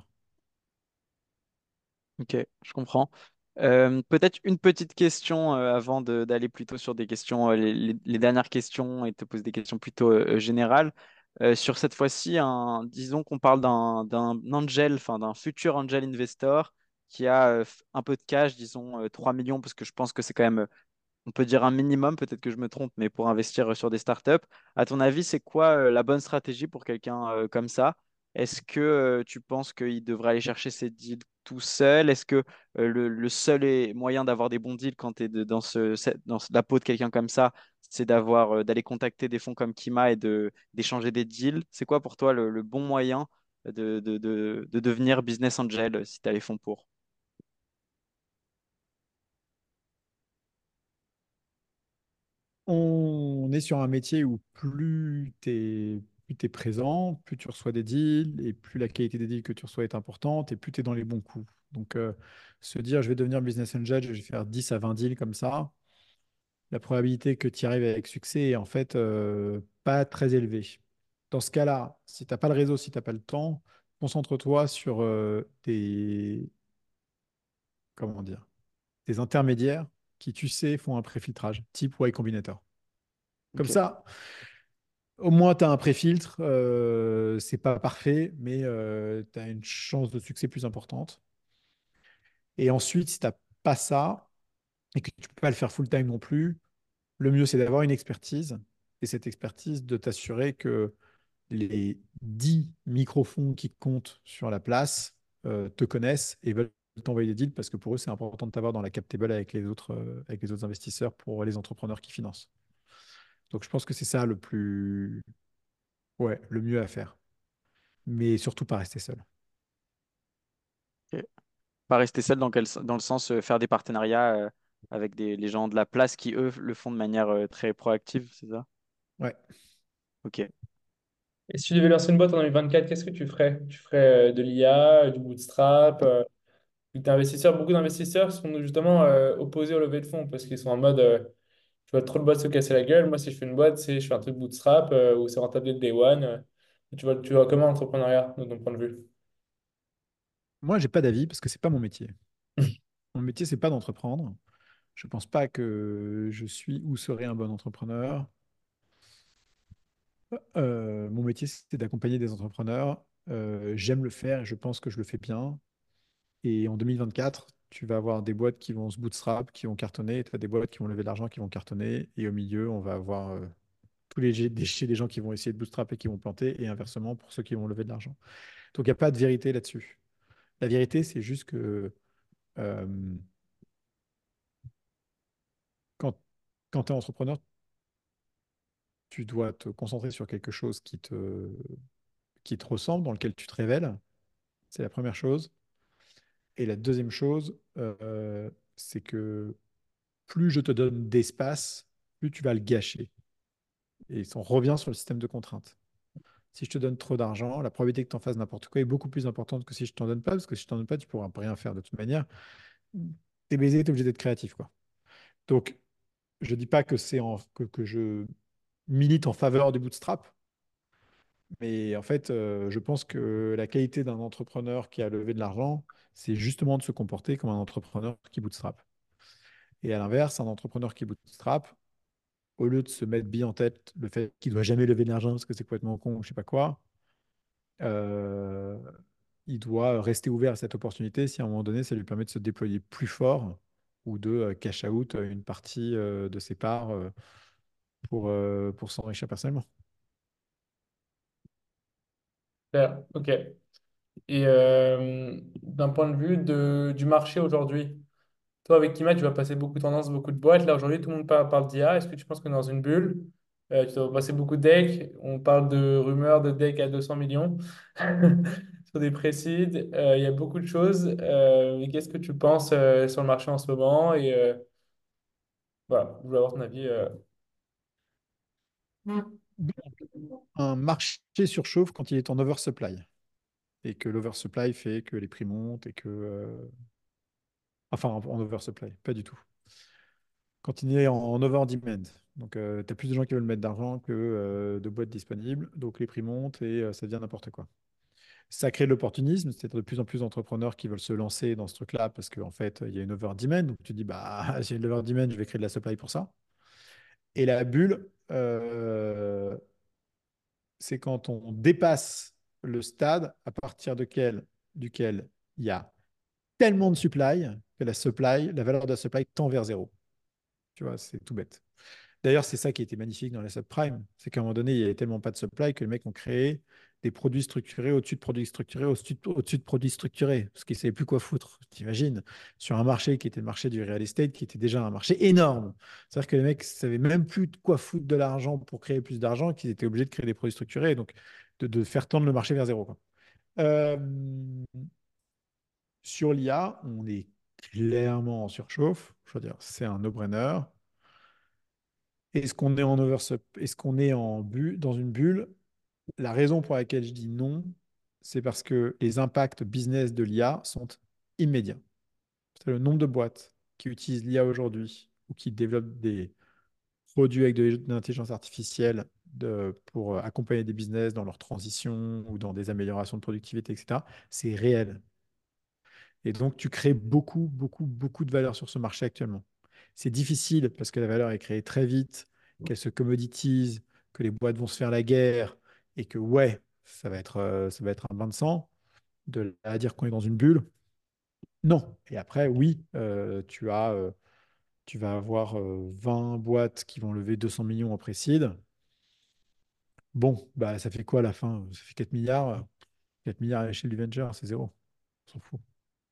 ok, je comprends. Peut-être une petite question avant d'aller plutôt sur des questions, les dernières questions et te poser des questions plutôt générales. Sur cette fois-ci, disons qu'on parle d'un angel, enfin d'un futur angel investor qui a un peu de cash, disons 3 millions, parce que je pense que c'est quand même, on peut dire un minimum, peut-être que je me trompe, mais pour investir sur des startups. À ton avis, c'est quoi la bonne stratégie pour quelqu'un comme ça? Est-ce que tu penses qu'il devrait aller chercher ces deals tout seul? Est-ce que le seul moyen d'avoir des bons deals quand tu es dans la peau de quelqu'un comme ça, c'est d'aller contacter des fonds comme Kima et d'échanger des deals? C'est quoi pour toi le bon moyen de devenir business angel si tu as les fonds pour? On est sur un métier où plus t'es présent, plus tu reçois des deals, et plus la qualité des deals que tu reçois est importante, et plus tu es dans les bons coups. Donc, se dire, je vais devenir business angel, je vais faire 10 à 20 deals comme ça, la probabilité que tu y arrives avec succès est en fait pas très élevée. Dans ce cas-là, si tu n'as pas le réseau, si tu n'as pas le temps, concentre-toi sur comment dire, des intermédiaires qui, tu sais, font un préfiltrage, type Y Combinator. Comme Ok. ça, au moins, tu as un préfiltre. C'est pas parfait, mais tu as une chance de succès plus importante. Et ensuite, si tu n'as pas ça et que tu ne peux pas le faire full-time non plus, le mieux, c'est d'avoir une expertise. Et cette expertise, de t'assurer que les 10 microfonds qui comptent sur la place te connaissent et veulent t'envoyer des deals parce que pour eux, c'est important de t'avoir dans la cap table avec les autres investisseurs pour les entrepreneurs qui financent. Donc, je pense que c'est ça ouais, le mieux à faire. Mais surtout pas rester seul. Ok. Pas rester seul dans le sens faire des partenariats avec les gens de la place qui, eux, le font de manière très proactive, c'est ça? Ouais. Ok. Et si tu devais lancer une boîte en 2024, qu'est-ce que tu ferais? Tu ferais de l'IA, du bootstrap, beaucoup d'investisseurs sont justement opposés au levée de fonds parce qu'ils sont en mode je vois trop de boîtes se casser la gueule. Moi, si je fais une boîte, c'est je fais un truc bootstrap où c'est rentable dès le day one. Tu vois comment l'entrepreneuriat de ton point de vue? Moi, j'ai pas d'avis parce que c'est pas mon métier. Mon métier, c'est pas d'entreprendre. Je pense pas que je suis ou serai un bon entrepreneur. Mon métier, c'est d'accompagner des entrepreneurs. J'aime le faire et je pense que je le fais bien. Et en 2024, tu vas avoir des boîtes qui vont se bootstrap, qui vont cartonner, et tu as des boîtes qui vont lever de l'argent, qui vont cartonner. Et au milieu, on va avoir tous les déchets des gens qui vont essayer de bootstrap et qui vont planter, et inversement pour ceux qui vont lever de l'argent. Donc, il n'y a pas de vérité là-dessus. La vérité, c'est juste que euh, quand, quand tu es entrepreneur, tu dois te concentrer sur quelque chose qui te ressemble, dans lequel tu te révèles. C'est la première chose. Et la deuxième chose, c'est que plus je te donne d'espace, plus tu vas le gâcher. Et on revient sur le système de contraintes. Si je te donne trop d'argent, la probabilité que tu en fasses n'importe quoi est beaucoup plus importante que si je t'en donne pas, parce que si je t'en donne pas, tu pourras rien faire de toute manière. T'es baisé, t'es obligé d'être créatif, quoi. Donc, je dis pas que que je milite en faveur du bootstrap, mais en fait, je pense que la qualité d'un entrepreneur qui a levé de l'argent, c'est justement de se comporter comme un entrepreneur qui bootstrap. Et à l'inverse, un entrepreneur qui bootstrap, au lieu de se mettre bien en tête le fait qu'il ne doit jamais lever de l'argent parce que c'est complètement con ou je sais pas quoi, euh, il doit rester ouvert à cette opportunité si à un moment donné, ça lui permet de se déployer plus fort ou de cash out une partie de ses parts pour s'enrichir personnellement. Super, ok. Et d'un point de vue du marché aujourd'hui, toi, avec Kima, tu vas passer beaucoup de tendances, beaucoup de boîtes. Là, aujourd'hui, tout le monde parle d'IA. Est-ce que tu penses que dans une bulle, tu dois passer beaucoup de decks? On parle de rumeurs de decks à 200 millions sur des précides. Il y a beaucoup de choses. Mais qu'est-ce que tu penses sur le marché en ce moment? Et voilà, je voulais avoir ton avis. Un marché surchauffe quand il est en oversupply et que l'oversupply fait que les prix montent et que enfin en oversupply, pas du tout. Quand il est en over-demand. Donc, tu as plus de gens qui veulent mettre d'argent que de boîtes disponibles. Donc, les prix montent et ça devient n'importe quoi. Ça crée de l'opportunisme, c'est-à-dire de plus en plus d'entrepreneurs qui veulent se lancer dans ce truc-là parce qu'en fait, il y a une over-demand. Donc, tu dis, bah, j'ai une over-demand, je vais créer de la supply pour ça. Et la bulle, c'est quand on dépasse le stade à partir duquel il y a tellement de supply que la valeur de la supply tend vers zéro. Tu vois, c'est tout bête. D'ailleurs, c'est ça qui était magnifique dans les subprimes. C'est qu'à un moment donné, il n'y avait tellement pas de supply que les mecs ont créé des produits structurés au-dessus de produits structurés au-dessus de produits structurés, parce qu'ils ne savaient plus quoi foutre. T'imagines, sur un marché qui était le marché du real estate, qui était déjà un marché énorme. C'est-à-dire que les mecs ne savaient même plus de quoi foutre de l'argent pour créer plus d'argent, qu'ils étaient obligés de créer des produits structurés, donc de faire tendre le marché vers zéro, quoi. Euh, sur l'IA, on est clairement en surchauffe. Je veux dire, c'est un no-brainer. Est-ce qu'on est en oversup? Est-ce qu'on est dans une bulle? La raison pour laquelle je dis non, c'est parce que les impacts business de l'IA sont immédiats. C'est le nombre de boîtes qui utilisent l'IA aujourd'hui ou qui développent des produits avec de l'intelligence artificielle pour accompagner des business dans leur transition ou dans des améliorations de productivité, etc. C'est réel. Et donc, tu crées beaucoup, beaucoup, beaucoup de valeur sur ce marché actuellement. C'est difficile parce que la valeur est créée très vite, qu'elle se commoditise, que les boîtes vont se faire la guerre et que, ouais, ça va être un bain de sang. De là à dire qu'on est dans une bulle, non. Et après, oui, tu vas avoir 20 boîtes qui vont lever 200 millions en pré-seed. Bon, bah, ça fait quoi à la fin? Ça fait 4 milliards. 4 milliards à l'échelle du venture, c'est zéro. On s'en fout.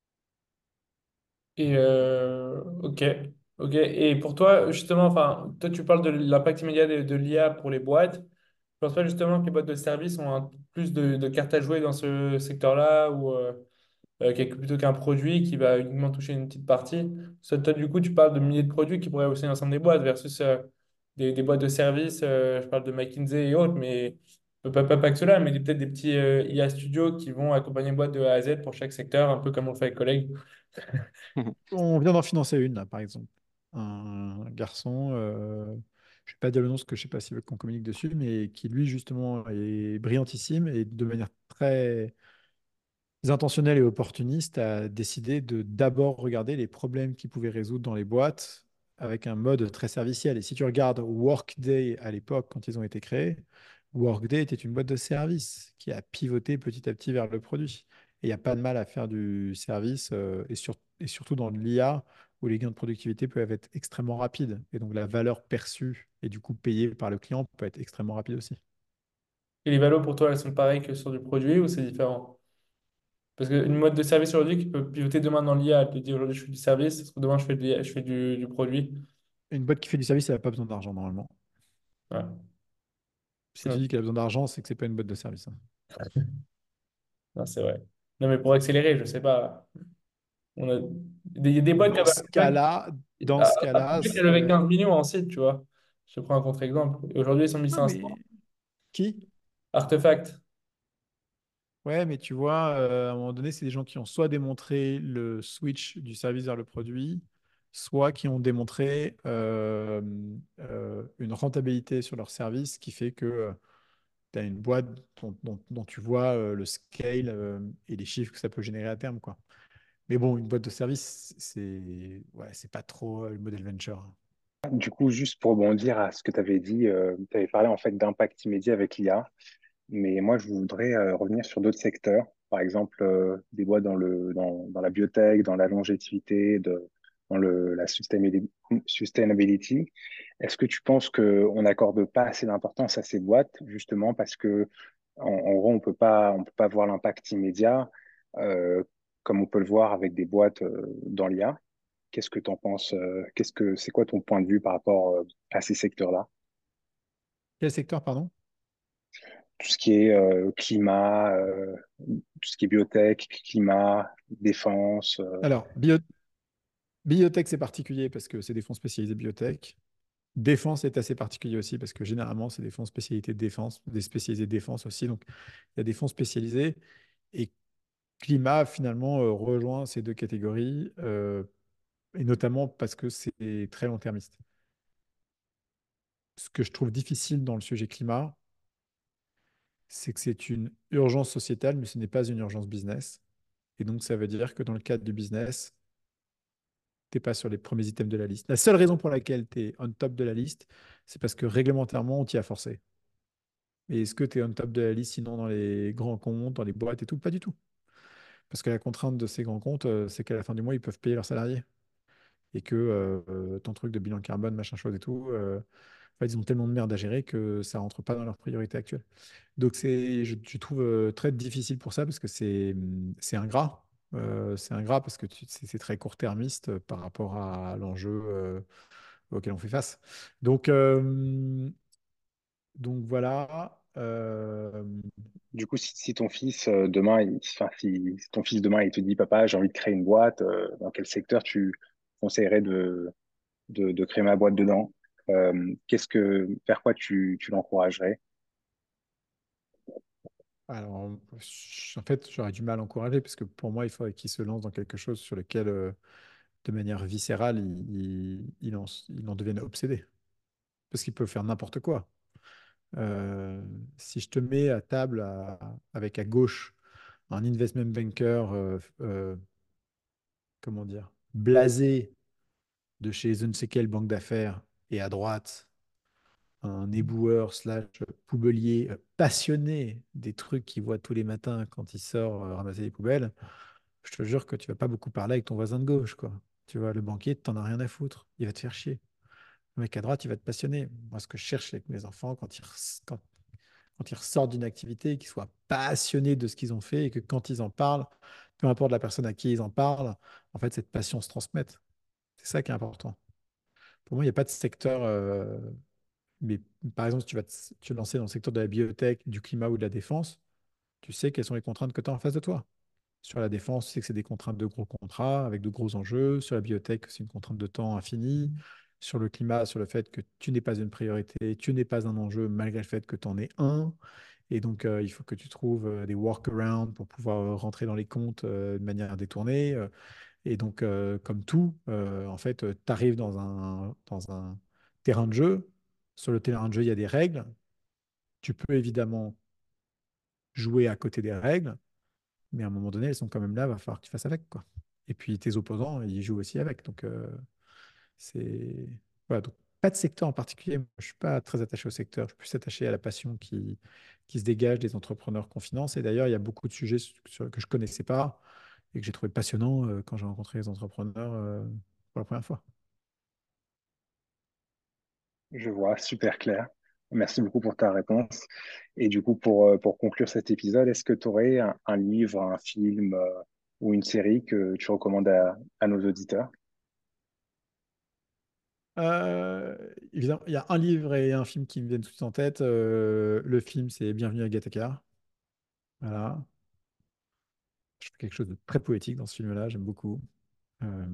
Et ok, ok. Et pour toi, justement, enfin, toi, tu parles de l'impact immédiat de l'IA pour les boîtes. Je pense pas justement que les boîtes de services ont plus de cartes à jouer dans ce secteur-là ou plutôt qu'un produit qui va uniquement toucher une petite partie. Toi, du coup, tu parles de milliers de produits qui pourraient aussi l'ensemble des boîtes versus des boîtes de services. Je parle de McKinsey et autres, mais pas que cela, mais peut-être des petits IA studios qui vont accompagner les boîtes de A à Z pour chaque secteur, un peu comme on le fait avec collègues. On vient d'en financer une, là, par exemple. Un garçon, je ne vais pas dire le nom parce que je ne sais pas s'il veut qu'on communique dessus, mais qui, lui, justement, est brillantissime et de manière très intentionnelle et opportuniste, a décidé de d'abord regarder les problèmes qu'il pouvait résoudre dans les boîtes avec un mode très serviciel. Et si tu regardes Workday à l'époque, quand ils ont été créés, Workday était une boîte de service qui a pivoté petit à petit vers le produit. Et il n'y a pas de mal à faire du service et surtout dans l'IA où les gains de productivité peuvent être extrêmement rapides. Et donc la valeur perçue et du coup payée par le client peut être extrêmement rapide aussi. Et les valos, pour toi, elles sont pareilles que sur du produit ou c'est différent? Parce qu'une mode de service aujourd'hui qui peut pivoter demain dans l'IA, elle te dit aujourd'hui je fais du service, est-ce que demain je fais du produit? Une boîte qui fait du service, elle n'a pas besoin d'argent normalement. Ouais. Si tu Ouais. dis qu'elle a besoin d'argent, c'est que c'est pas une boîte de service, hein. Non, c'est vrai. Non, mais pour accélérer, je sais pas. Il y a des boîtes Dans comme ce cas-là, dans ce cas-là, Artefact, elle avait 15 millions en site, tu vois. Je te prends un contre-exemple. Et aujourd'hui, ils sont non, 1500. mais qui? Artefact. Ouais, mais tu vois, à un moment donné, c'est des gens qui ont soit démontré le switch du service vers le produit, soit qui ont démontré une rentabilité sur leur service qui fait que tu as une boîte dont tu vois le scale et les chiffres que ça peut générer à terme, quoi. Mais bon, une boîte de service, c'est pas trop le modèle venture, hein. Du coup, juste pour rebondir à ce que tu avais dit, tu avais parlé en fait d'impact immédiat avec l'IA. Mais moi, je voudrais revenir sur d'autres secteurs, par exemple des boîtes dans la biotech, dans la longévité, dans la sustainability. Est-ce que tu penses qu'on n'accorde pas assez d'importance à ces boîtes, justement parce que en gros, on peut pas voir l'impact immédiat euh, comme on peut le voir avec des boîtes dans l'IA. Qu'est-ce que tu en penses? C'est quoi ton point de vue par rapport à ces secteurs-là? Quel secteur, pardon? Tout ce qui est climat, tout ce qui est biotech, climat, défense. Alors, biotech, c'est particulier parce que c'est des fonds spécialisés biotech. Défense est assez particulier aussi parce que généralement, c'est des fonds spécialisés défense, des spécialisés défense aussi. Donc, il y a des fonds spécialisés et climat, finalement, rejoint ces deux catégories et notamment parce que c'est très long-termiste. Ce que je trouve difficile dans le sujet climat, c'est que c'est une urgence sociétale, mais ce n'est pas une urgence business. Et donc, ça veut dire que dans le cadre du business, tu n'es pas sur les premiers items de la liste. La seule raison pour laquelle tu es on top de la liste, c'est parce que réglementairement, on t'y a forcé. Et est-ce que tu es on top de la liste sinon dans les grands comptes, dans les boîtes et tout? Pas du tout. Parce que la contrainte de ces grands comptes, c'est qu'à la fin du mois, ils peuvent payer leurs salariés. Et que ton truc de bilan carbone, machin chose et tout, fait, ils ont tellement de merde à gérer que ça rentre pas dans leur priorité actuelle. Donc je trouve très difficile pour ça parce que c'est ingrat. C'est ingrat parce que c'est très court-termiste par rapport à l'enjeu auquel on fait face. Donc, euh, donc voilà. Du coup, si ton fils demain, enfin, si ton fils demain il te dit, papa, j'ai envie de créer une boîte, dans quel secteur tu conseillerais de créer ma boîte dedans? Vers quoi tu l'encouragerais? Alors, en fait, j'aurais du mal à encourager parce que pour moi, il faudrait qu'il se lance dans quelque chose sur lequel, de manière viscérale, il en devienne obsédé. Parce qu'il peut faire n'importe quoi. Euh, Si je te mets à table avec à gauche un investment banker, comment dire, blasé de chez je ne sais quelle banque d'affaires, et à droite, un éboueur slash poubelier passionné des trucs qu'il voit tous les matins quand il sort ramasser les poubelles, je te jure que tu vas pas beaucoup parler avec ton voisin de gauche, quoi. Tu vois, le banquier, t'en as rien à foutre. Il va te faire chier. Le mec à droite, il va te passionner. Moi, ce que je cherche avec mes enfants, quand ils ressortent d'une activité, qu'ils soient passionnés de ce qu'ils ont fait et que quand ils en parlent, peu importe la personne à qui ils en parlent, en fait, cette passion se transmette. C'est ça qui est important. Pour moi, il n'y a pas de secteur. Mais par exemple, si tu vas te lancer dans le secteur de la biotech, du climat ou de la défense, tu sais quelles sont les contraintes que tu as en face de toi. Sur la défense, tu sais que c'est des contraintes de gros contrats avec de gros enjeux. Sur la biotech, c'est une contrainte de temps infinie. Sur le climat, sur le fait que tu n'es pas une priorité, tu n'es pas un enjeu malgré le fait que tu en es un. Et donc, il faut que tu trouves des workarounds pour pouvoir rentrer dans les comptes de manière détournée. Et donc, comme tout, en fait, tu arrives dans un terrain de jeu. Sur le terrain de jeu, il y a des règles. Tu peux évidemment jouer à côté des règles, mais à un moment donné, elles sont quand même là, il va falloir que tu fasses avec, quoi. Et puis tes opposants, ils jouent aussi avec. Donc, c'est. Voilà, donc pas de secteur en particulier. Moi, je ne suis pas très attaché au secteur. Je suis plus attaché à la passion qui se dégage des entrepreneurs qu'on finance. Et d'ailleurs, il y a beaucoup de sujets que je ne connaissais pas et que j'ai trouvé passionnants quand j'ai rencontré les entrepreneurs pour la première fois. Je vois, super clair. Merci beaucoup pour ta réponse. Et du coup, pour conclure cet épisode, est-ce que tu aurais un livre, un film ou une série que tu recommandes à nos auditeurs? Évidemment, il y a un livre et un film qui me viennent tout de suite en tête. Le film, c'est Bienvenue à Gattaca. Voilà. Je fais quelque chose de très poétique dans ce film-là, j'aime beaucoup. Euh,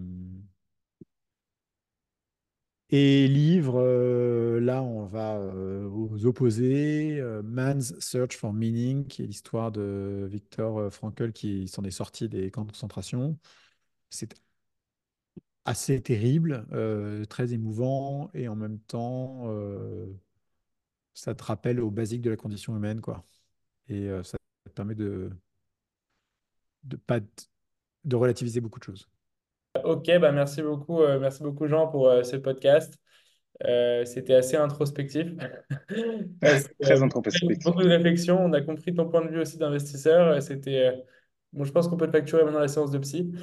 Et livre, là, on va aux opposés. Man's Search for Meaning, qui est l'histoire de Viktor Frankl qui s'en est sorti des camps de concentration. C'est assez terrible, très émouvant, et en même temps, ça te rappelle aux basiques de la condition humaine, quoi. Et ça te permet de, pas, de relativiser beaucoup de choses. Ok, bah merci beaucoup Jean pour ce podcast. C'était assez introspectif. Très Beaucoup introspectif. de réflexion. On a compris ton point de vue aussi d'investisseur. Bon, je pense qu'on peut te facturer maintenant la séance de psy.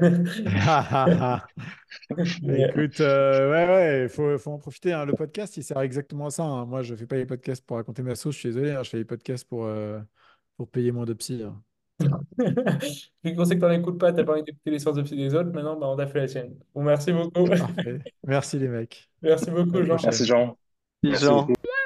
Mais, Écoute, ouais, ouais, faut en profiter, hein. Le podcast, il sert exactement à ça, hein. Moi, je fais pas les podcasts pour raconter ma sauce, je suis désolé, hein. Je fais les podcasts pour payer moins de psy, hein. vu qu'on sait que tu n'en écoutes pas, tu n'as pas envie d'écouter les séances de psy des autres. Maintenant, bah, on t'a fait la sienne. Bon, merci beaucoup. Parfait. Merci les mecs. Merci À beaucoup, la Jean. Merci prochaine. Jean. Petit Merci Jean. beaucoup.